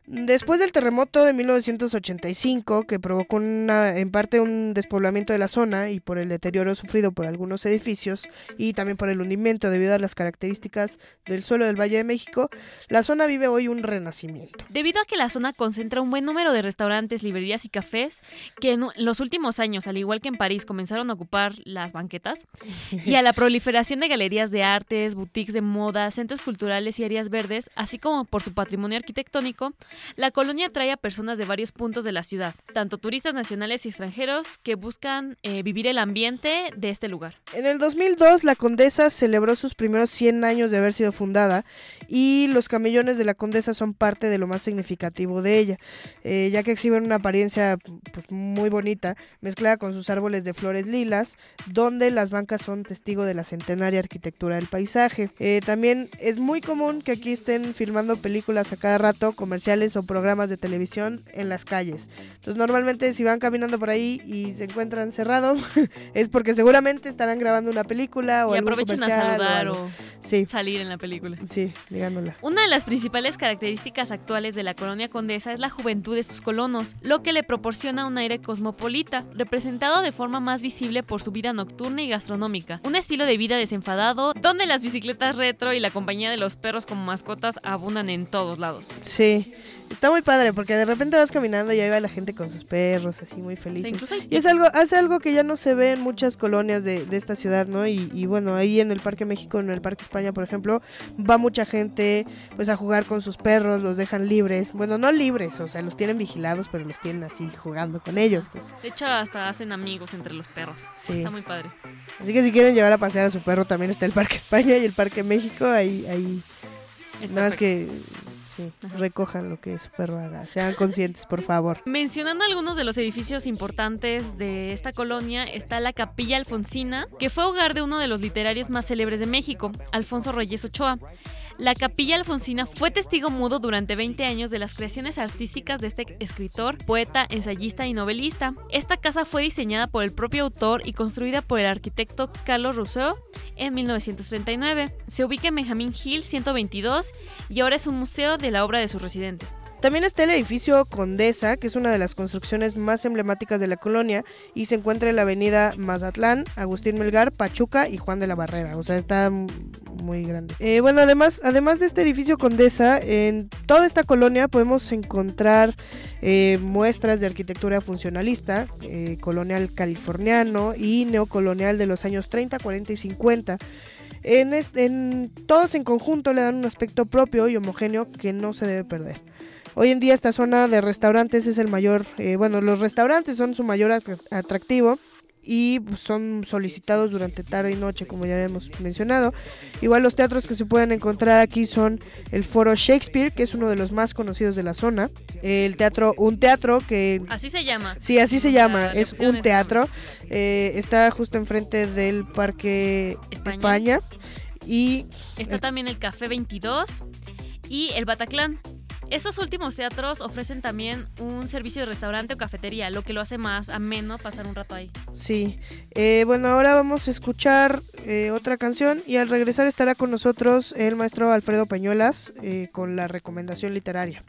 Después del terremoto de mil novecientos ochenta y cinco, que provocó una, en parte un despoblamiento de la zona y por el deterioro sufrido por algunos edificios y también por el hundimiento debido a las características del suelo del Valle de México, la zona vive hoy un renacimiento. Debido a que la zona concentra un buen número de restaurantes, librerías y cafés, que en los últimos años, al igual que en París, comenzaron a ocupar las banquetas, y a la proliferación de galerías de artes, boutiques de moda, centros culturales y áreas verdes, así como por su patrimonio arquitectónico, la colonia atrae a personas de varios puntos de la ciudad, tanto turistas nacionales y extranjeros que buscan eh, vivir el ambiente de este lugar. En el dos mil dos, la Condesa celebró sus primeros cien años de haber sido fundada y los camellones de la Condesa son parte de lo más significativo de ella, eh, ya que exhiben una apariencia pues, muy bonita, mezclada con sus árboles de flores lilas, donde las bancas son testigo de la centenaria arquitectura del paisaje. Eh, también es muy común que aquí estén filmando películas a cada rato, comerciales o programas de televisión en las calles. Entonces normalmente si van caminando por ahí y se encuentran cerrado es porque seguramente estarán grabando una película o y algún aprovechen a comercial saludar o, o sí. salir en la película. Sí, díganosla. Una de las principales características actuales de la colonia Condesa es la juventud de sus colonos, lo que le proporciona un aire cosmopolita, representado de forma más visible por su vida nocturna y gastronómica. Un estilo de vida desenfadado, donde las bicicletas retro y la compañía de los perros como mascotas abundan en todos lados. Sí. Está muy padre porque de repente vas caminando y ahí va la gente con sus perros, así muy felices. Sí, hay... Y es algo, hace algo que ya no se ve en muchas colonias de, de esta ciudad, ¿no? Y, y bueno, ahí en el Parque México, en el Parque España, por ejemplo, va mucha gente pues a jugar con sus perros, los dejan libres. Bueno, no libres, o sea, los tienen vigilados, pero los tienen así jugando con ellos. De hecho, hasta hacen amigos entre los perros. Sí. Está muy padre. Así que si quieren llevar a pasear a su perro, también está el Parque España y el Parque México, ahí, ahí. Está nada más perfecto. que... Sí, recojan lo que su perro haga, sean conscientes, por favor. Mencionando algunos de los edificios importantes de esta colonia, está la Capilla Alfonsina, que fue hogar de uno de los literarios más célebres de México, Alfonso Reyes Ochoa. La Capilla Alfonsina fue testigo mudo durante veinte años de las creaciones artísticas de este escritor, poeta, ensayista y novelista. Esta casa fue diseñada por el propio autor y construida por el arquitecto Carlos Rousseau en mil novecientos treinta y nueve. Se ubica en Benjamín Hill ciento veintidós y ahora es un museo de la obra de su residente. También está el edificio Condesa, que es una de las construcciones más emblemáticas de la colonia y se encuentra en la avenida Mazatlán, Agustín Melgar, Pachuca y Juan de la Barrera, o sea, está muy grande. Eh, bueno, además, además de este edificio Condesa, en toda esta colonia podemos encontrar eh, muestras de arquitectura funcionalista, eh, colonial californiano y neocolonial de los años treinta, cuarenta y cincuenta. En, este, en todos en conjunto le dan un aspecto propio y homogéneo que no se debe perder. Hoy en día esta zona de restaurantes es el mayor, eh, bueno, los restaurantes son su mayor atractivo y son solicitados durante tarde y noche, como ya habíamos mencionado. Igual los teatros que se pueden encontrar aquí son el Foro Shakespeare, que es uno de los más conocidos de la zona, el teatro, un teatro que... Así se llama. Sí, así se llama, La es opción un teatro, eh, está justo enfrente del Parque España, España y... Está el... también el Café veintidós y el Bataclan. Estos últimos teatros ofrecen también un servicio de restaurante o cafetería, lo que lo hace más ameno pasar un rato ahí. Sí, eh, bueno, ahora vamos a escuchar eh, otra canción y al regresar estará con nosotros el maestro Alfredo Peñuelas eh, con la recomendación literaria.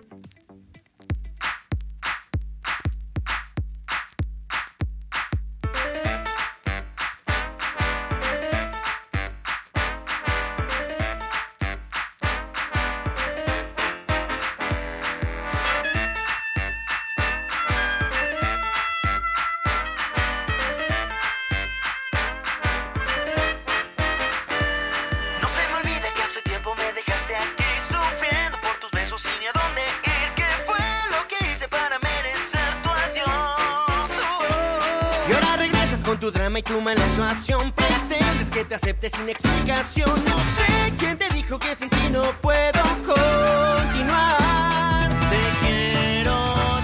Con tu drama y tu mala actuación pretendes que te acepte sin explicación. No sé quién te dijo que sin ti no puedo continuar. Te quiero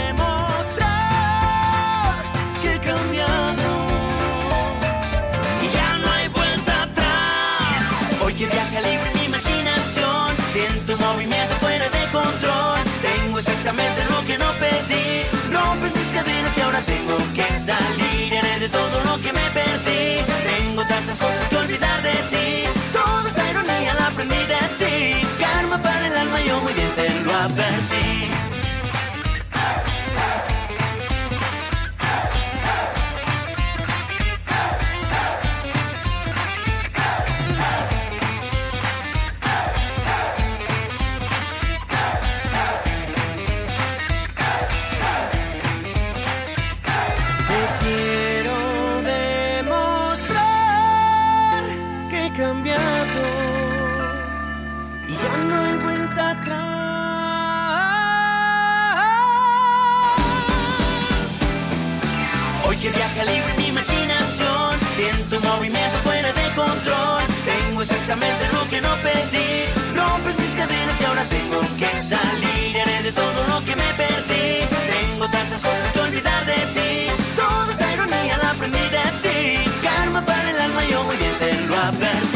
demostrar que he cambiado y ya no hay vuelta atrás. Hoy que viaja libre mi imaginación, siento un movimiento fuera de control. Tengo exactamente lo que no pedí. Rompes mis cadenas y ahora tengo que salir. De todo lo que me perdí, tengo tantas cosas que olvidar de ti. Toda esa ironía la aprendí de ti. Karma para el alma, yo muy bien te lo advertí. lado y ya no hay vuelta atrás. Hoy que viaja libre mi imaginación, siento un movimiento fuera de control. Tengo exactamente lo que no pedí, rompes mis cadenas y ahora tengo que salir. Haré de todo lo que me perdí, tengo tantas cosas que olvidar de ti. Toda esa ironía la aprendí de ti, karma para el alma, yo muy bien te lo advertí.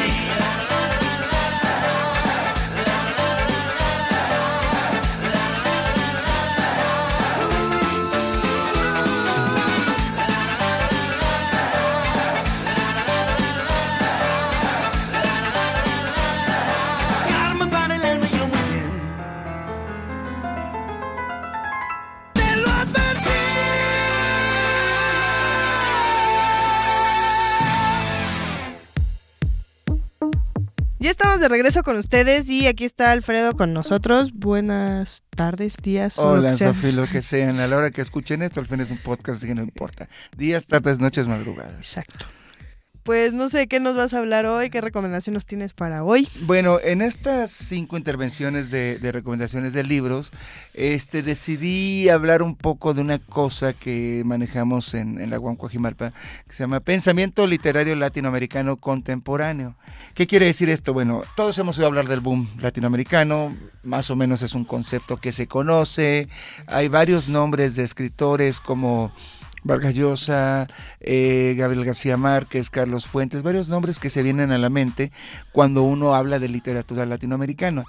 Ya estamos de regreso con ustedes y aquí está Alfredo con nosotros. Buenas tardes, días. o lo Hola, que sea. Sofi, lo que sean. A la hora que escuchen esto, al fin es un podcast, así que no importa. Días, tardes, noches, madrugadas. Exacto. Pues no sé qué nos vas a hablar hoy, qué recomendaciones tienes para hoy. Bueno, en estas cinco intervenciones de, de recomendaciones de libros, este, decidí hablar un poco de una cosa que manejamos en, en la U A M Coajimalpa, que se llama Pensamiento Literario Latinoamericano Contemporáneo. ¿Qué quiere decir esto? Bueno, todos hemos oído hablar del boom latinoamericano, más o menos es un concepto que se conoce, hay varios nombres de escritores como Vargas Llosa, eh, Gabriel García Márquez, Carlos Fuentes, varios nombres que se vienen a la mente cuando uno habla de literatura latinoamericana.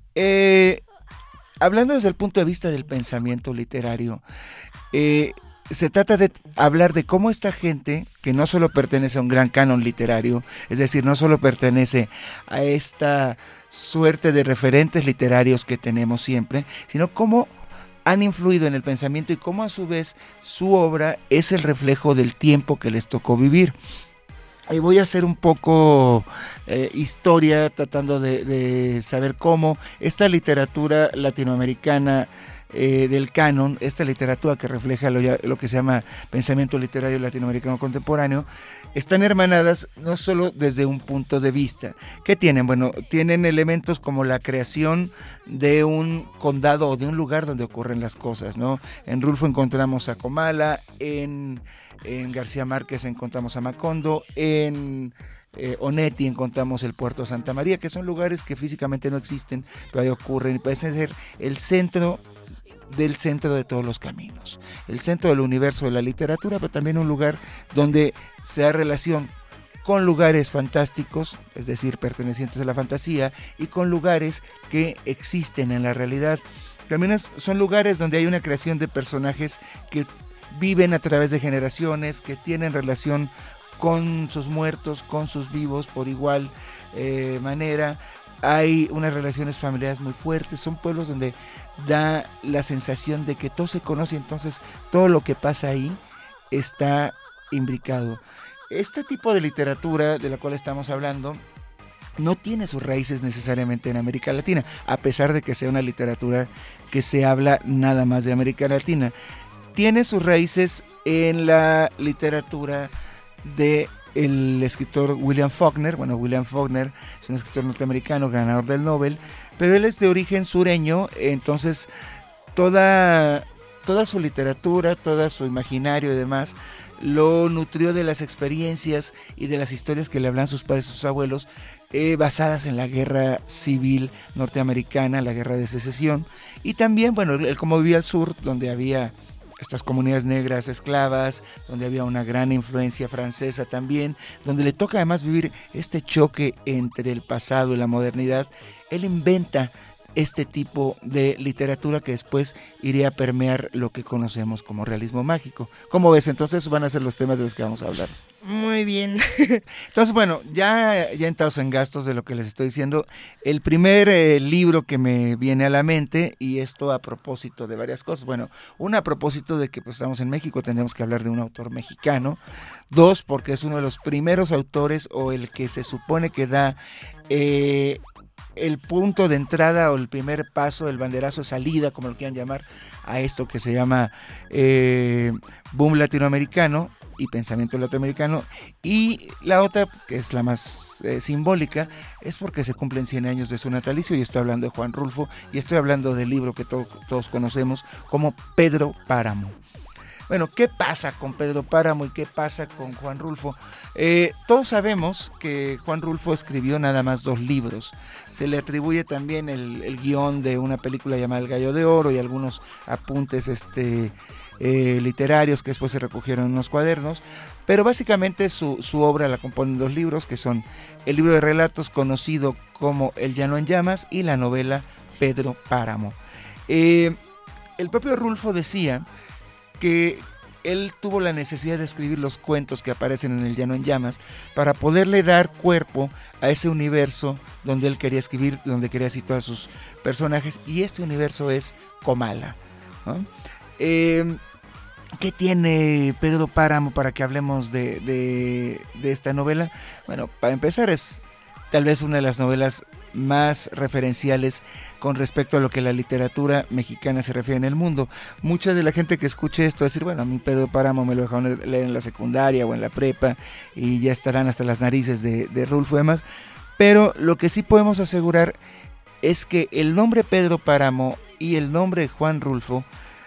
Eh, hablando desde el punto de vista del pensamiento literario, eh, se trata de hablar de cómo esta gente, que no solo pertenece a un gran canon literario, es decir, no solo pertenece a esta suerte de referentes literarios que tenemos siempre, sino cómo han influido en el pensamiento y cómo a su vez su obra es el reflejo del tiempo que les tocó vivir. Y voy a hacer un poco eh, historia tratando de, de saber cómo esta literatura latinoamericana eh, del canon, esta literatura que refleja lo, lo que se llama pensamiento literario latinoamericano contemporáneo, están hermanadas no solo desde un punto de vista. ¿Qué tienen? Bueno, tienen elementos como la creación de un condado o de un lugar donde ocurren las cosas, ¿no? En Rulfo encontramos a Comala, en, en García Márquez encontramos a Macondo, en eh, Onetti encontramos el puerto Santa María, que son lugares que físicamente no existen, pero ahí ocurren y parecen ser el centro del centro de todos los caminos, el centro del universo de la literatura, pero también un lugar donde se da relación con lugares fantásticos, es decir, pertenecientes a la fantasía, y con lugares que existen en la realidad. También es, son lugares donde hay una creación de personajes que viven a través de generaciones, que tienen relación con sus muertos, con sus vivos por igual eh, manera. Hay unas relaciones familiares muy fuertes, son pueblos donde da la sensación de que todo se conoce, entonces todo lo que pasa ahí está imbricado. Este tipo de literatura de la cual estamos hablando no tiene sus raíces necesariamente en América Latina, a pesar de que sea una literatura que se habla nada más de América Latina. Tiene sus raíces en la literatura de el escritor William Faulkner. Bueno, William Faulkner es un escritor norteamericano, ganador del Nobel, pero él es de origen sureño, entonces toda, toda su literatura, todo su imaginario y demás, lo nutrió de las experiencias y de las historias que le hablan sus padres y sus abuelos, eh, basadas en la guerra civil norteamericana, la guerra de secesión, y también, bueno, él como vivía al sur, donde había estas comunidades negras esclavas, donde había una gran influencia francesa también, donde le toca además vivir este choque entre el pasado y la modernidad. Él inventa este tipo de literatura que después iría a permear lo que conocemos como realismo mágico. ¿Cómo ves? Entonces van a ser los temas de los que vamos a hablar. Muy bien. Entonces, bueno, ya, ya entrados en gastos de lo que les estoy diciendo, el primer eh, libro que me viene a la mente, y esto a propósito de varias cosas. Bueno, una a propósito de que pues, estamos en México, tendríamos que hablar de un autor mexicano. Dos, porque es uno de los primeros autores o el que se supone que da eh, el punto de entrada o el primer paso, el banderazo de salida, como lo quieran llamar, a esto que se llama eh, boom latinoamericano. y pensamiento latinoamericano, y la otra, que es la más eh, simbólica, es porque se cumplen cien años de su natalicio, y estoy hablando de Juan Rulfo, y estoy hablando del libro que to- todos conocemos como Pedro Páramo. Bueno, ¿qué pasa con Pedro Páramo y qué pasa con Juan Rulfo? Eh, todos sabemos que Juan Rulfo escribió nada más dos libros. Se le atribuye también el, el guión de una película llamada El Gallo de Oro y algunos apuntes este, eh, literarios que después se recogieron en unos cuadernos. Pero básicamente su, su obra la componen dos libros, que son el libro de relatos conocido como El Llano en Llamas y la novela Pedro Páramo. Eh, el propio Rulfo decía que él tuvo la necesidad de escribir los cuentos que aparecen en El Llano en Llamas para poderle dar cuerpo a ese universo donde él quería escribir, donde quería situar a sus personajes, y este universo es Comala, ¿no? Eh, ¿Qué tiene Pedro Páramo para que hablemos de, de, de esta novela? Bueno, para empezar, es tal vez una de las novelas más referenciales con respecto a lo que la literatura mexicana se refiere en el mundo. Mucha de la gente que escuche esto va a decir, bueno, a mí Pedro Páramo me lo dejaron leer en la secundaria o en la prepa y ya estarán hasta las narices de, de Rulfo y demás, pero lo que sí podemos asegurar es que el nombre Pedro Páramo y el nombre Juan Rulfo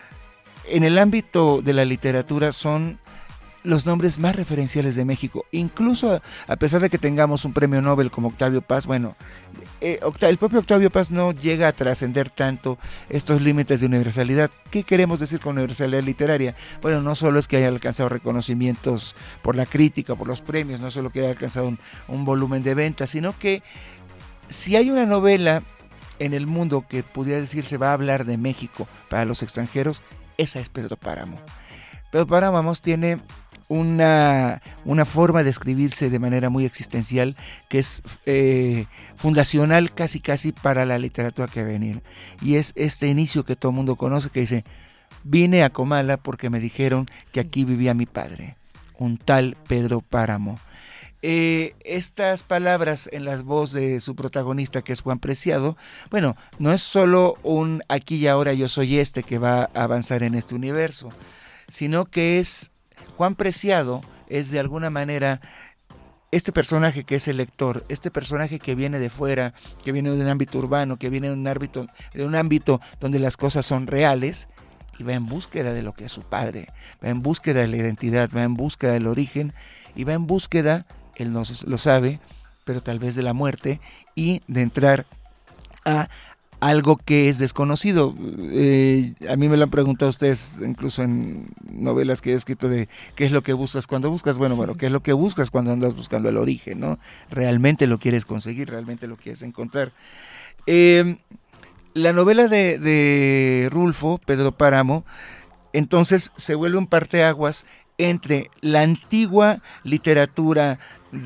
en el ámbito de la literatura son los nombres más referenciales de México, incluso a, a pesar de que tengamos un premio Nobel como Octavio Paz. Bueno, eh, Octa- el propio Octavio Paz no llega a trascender tanto estos límites de universalidad. ¿Qué queremos decir con universalidad literaria? Bueno, no solo es que haya alcanzado reconocimientos por la crítica, por los premios, no solo que haya alcanzado un, un volumen de ventas, sino que si hay una novela en el mundo que pudiera decir se va a hablar de México para los extranjeros, esa es Pedro Páramo. Pedro Páramo tiene Una, una forma de escribirse de manera muy existencial que es eh, fundacional casi casi para la literatura que va a venir, y es este inicio que todo el mundo conoce, que dice: vine a Comala porque me dijeron que aquí vivía mi padre, un tal Pedro Páramo. Eh, estas palabras en las voz de su protagonista, que es Juan Preciado, bueno, no es solo un aquí y ahora yo soy este que va a avanzar en este universo, sino que es Juan Preciado es de alguna manera este personaje que es el lector, este personaje que viene de fuera, que viene de un ámbito urbano, que viene de un ámbito, de un ámbito donde las cosas son reales, y va en búsqueda de lo que es su padre, va en búsqueda de la identidad, va en búsqueda del origen, y va en búsqueda, él no lo sabe, pero tal vez de la muerte, y de entrar a algo que es desconocido. Eh, a mí me lo han preguntado ustedes, incluso en novelas que he escrito, de qué es lo que buscas cuando buscas. Bueno, bueno, qué es lo que buscas cuando andas buscando el origen, ¿no? Realmente lo quieres conseguir, realmente lo quieres encontrar. Eh, la novela de, de Rulfo, Pedro Páramo, entonces se vuelve un parteaguas entre la antigua literatura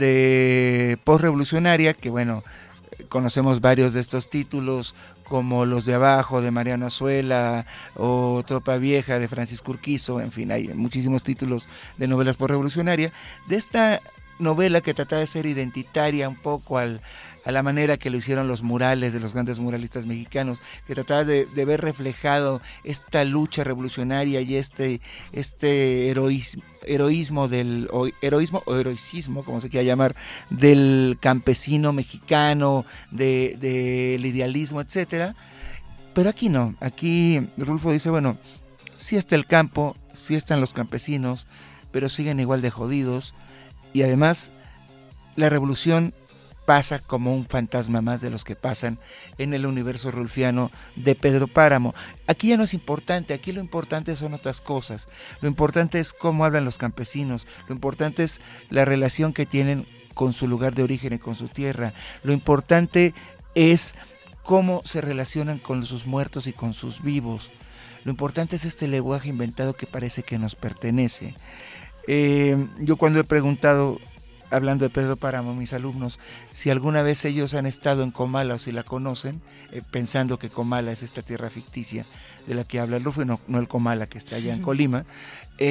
de postrevolucionaria, que bueno, conocemos varios de estos títulos, como Los de Abajo de Mariano Azuela o Tropa Vieja de Francisco Urquizo, en fin, hay muchísimos títulos de novelas postrevolucionarias, de esta novela que trata de ser identitaria un poco al, a la manera que lo hicieron los murales de los grandes muralistas mexicanos, que trataba de, de ver reflejado esta lucha revolucionaria y este, este heroísmo, heroísmo del o, heroísmo o heroicismo, como se quiera llamar, del campesino mexicano, de, del idealismo, etcétera. Pero aquí no, aquí Rulfo dice, bueno, sí está el campo, sí están los campesinos, pero siguen igual de jodidos, y además la revolución pasa como un fantasma más de los que pasan en el universo rulfiano de Pedro Páramo. Aquí ya no es importante, aquí lo importante son otras cosas. Lo importante es cómo hablan los campesinos, lo importante es la relación que tienen con su lugar de origen y con su tierra. Lo importante es cómo se relacionan con sus muertos y con sus vivos. Lo importante es este lenguaje inventado que parece que nos pertenece. Eh, yo cuando he preguntado, hablando de Pedro Páramo, a mis alumnos, si alguna vez ellos han estado en Comala o si la conocen, eh, pensando que Comala es esta tierra ficticia de la que habla Rulfo, no, no el Comala que está allá en Colima,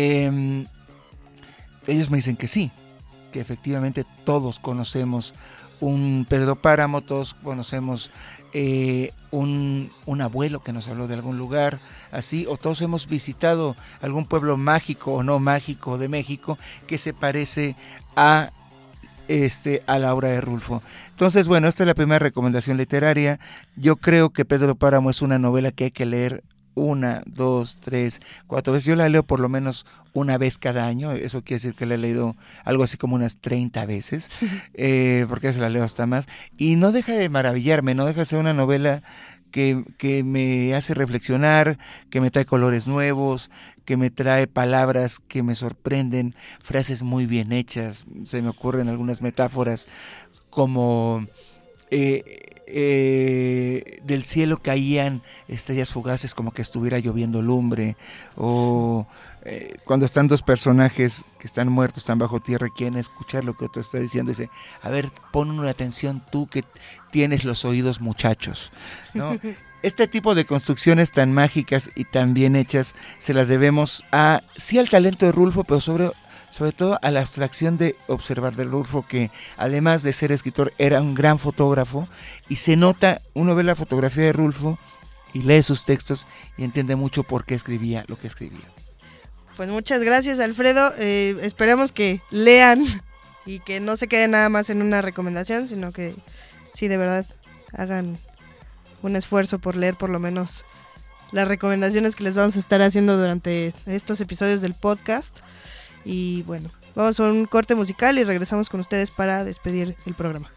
eh, ellos me dicen que sí, que efectivamente todos conocemos un Pedro Páramo, todos conocemos eh, un, un abuelo que nos habló de algún lugar así, o todos hemos visitado algún pueblo mágico o no mágico de México que se parece a este a la obra de Rulfo. Entonces, bueno, esta es la primera recomendación literaria. Yo creo que Pedro Páramo es una novela que hay que leer una, dos, tres, cuatro veces. Yo la leo por lo menos una vez cada año. Eso quiere decir que la he leído algo así como unas treinta veces, eh, porque se la leo hasta más. Y no deja de maravillarme, no deja de ser una novela que, que me hace reflexionar, que me trae colores nuevos, que me trae palabras que me sorprenden, frases muy bien hechas. Se me ocurren algunas metáforas como eh, eh, del cielo caían estrellas fugaces como que estuviera lloviendo lumbre, o eh, cuando están dos personajes que están muertos, están bajo tierra, quieren escuchar lo que otro está diciendo, dice, a ver, pon una atención tú que tienes los oídos muchachos, ¿no? Este tipo de construcciones tan mágicas y tan bien hechas se las debemos a, sí, al talento de Rulfo, pero sobre, sobre todo a la abstracción de observar de Rulfo, que además de ser escritor era un gran fotógrafo, y se nota, uno ve la fotografía de Rulfo y lee sus textos y entiende mucho por qué escribía lo que escribía. Pues muchas gracias, Alfredo. Eh, esperemos que lean y que no se quede nada más en una recomendación, sino que sí, de verdad, hagan un esfuerzo por leer por lo menos las recomendaciones que les vamos a estar haciendo durante estos episodios del podcast. Y bueno, vamos a un corte musical y regresamos con ustedes para despedir el programa.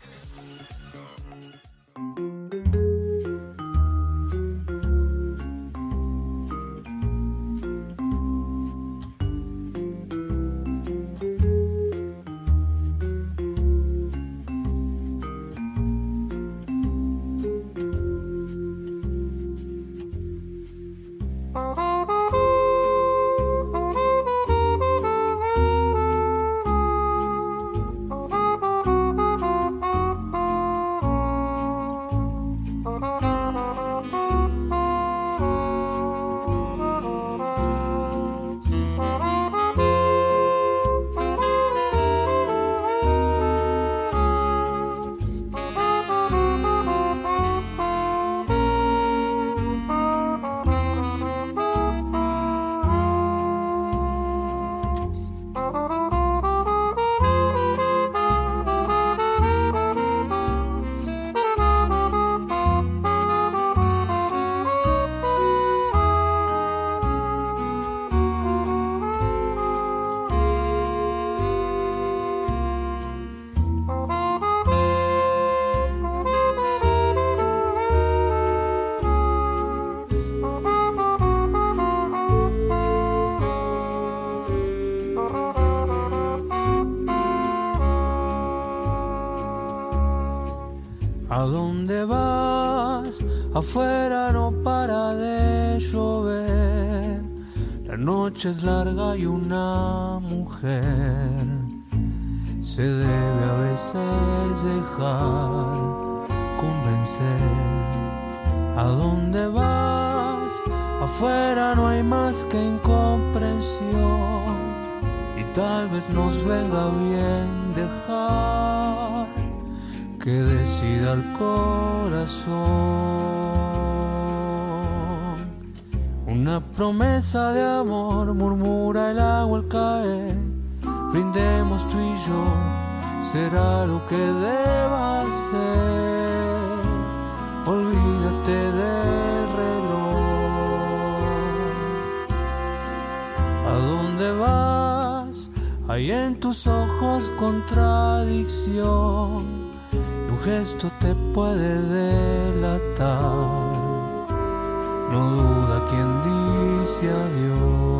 ¿A dónde vas? Afuera no para de llover. La noche es larga y una mujer se debe a veces dejar convencer. ¿A dónde vas? Afuera no hay más que incomprensión y tal vez nos venga bien dejar que decida el corazón. Una promesa de amor murmura el agua al caer. Brindemos tú y yo, será lo que deba ser. Olvídate del reloj. ¿A dónde vas? Hay en tus ojos contradicción. Un gesto te puede delatar. No duda quien dice adiós.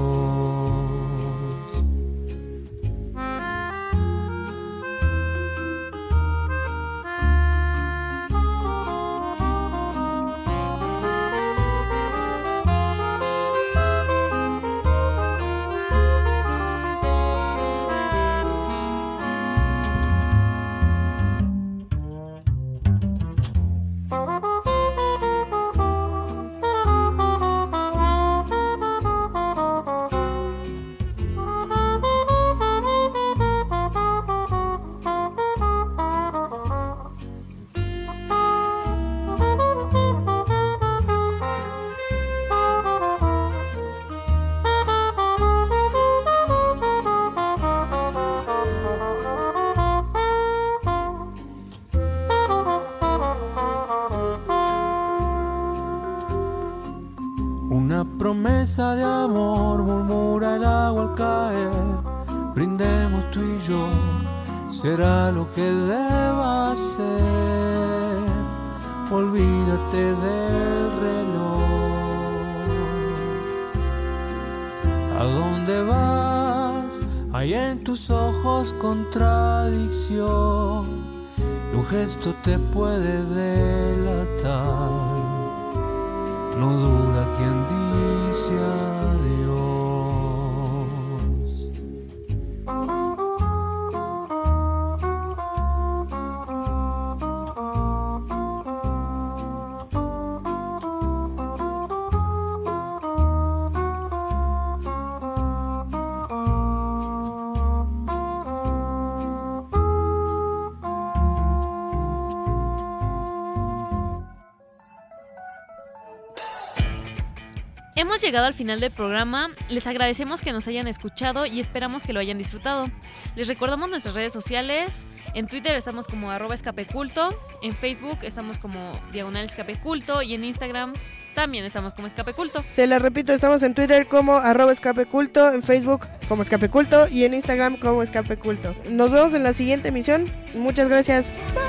una promesa de amor, murmura el agua al caer. Brindemos tú y yo, será lo que deba ser. Olvídate del reloj. ¿A dónde vas? Hay en tus ojos contradicción, y un gesto te puede delatar. No duda quien dice adiós. Hemos llegado al final del programa, les agradecemos que nos hayan escuchado y esperamos que lo hayan disfrutado. Les recordamos nuestras redes sociales, en Twitter estamos como arroba escapeculto, en Facebook estamos como diagonal escapeculto y en Instagram también estamos como escapeculto. Se la repito, estamos en Twitter como arroba escapeculto, en Facebook como escapeculto y en Instagram como escapeculto. Nos vemos en la siguiente emisión, muchas gracias. Bye.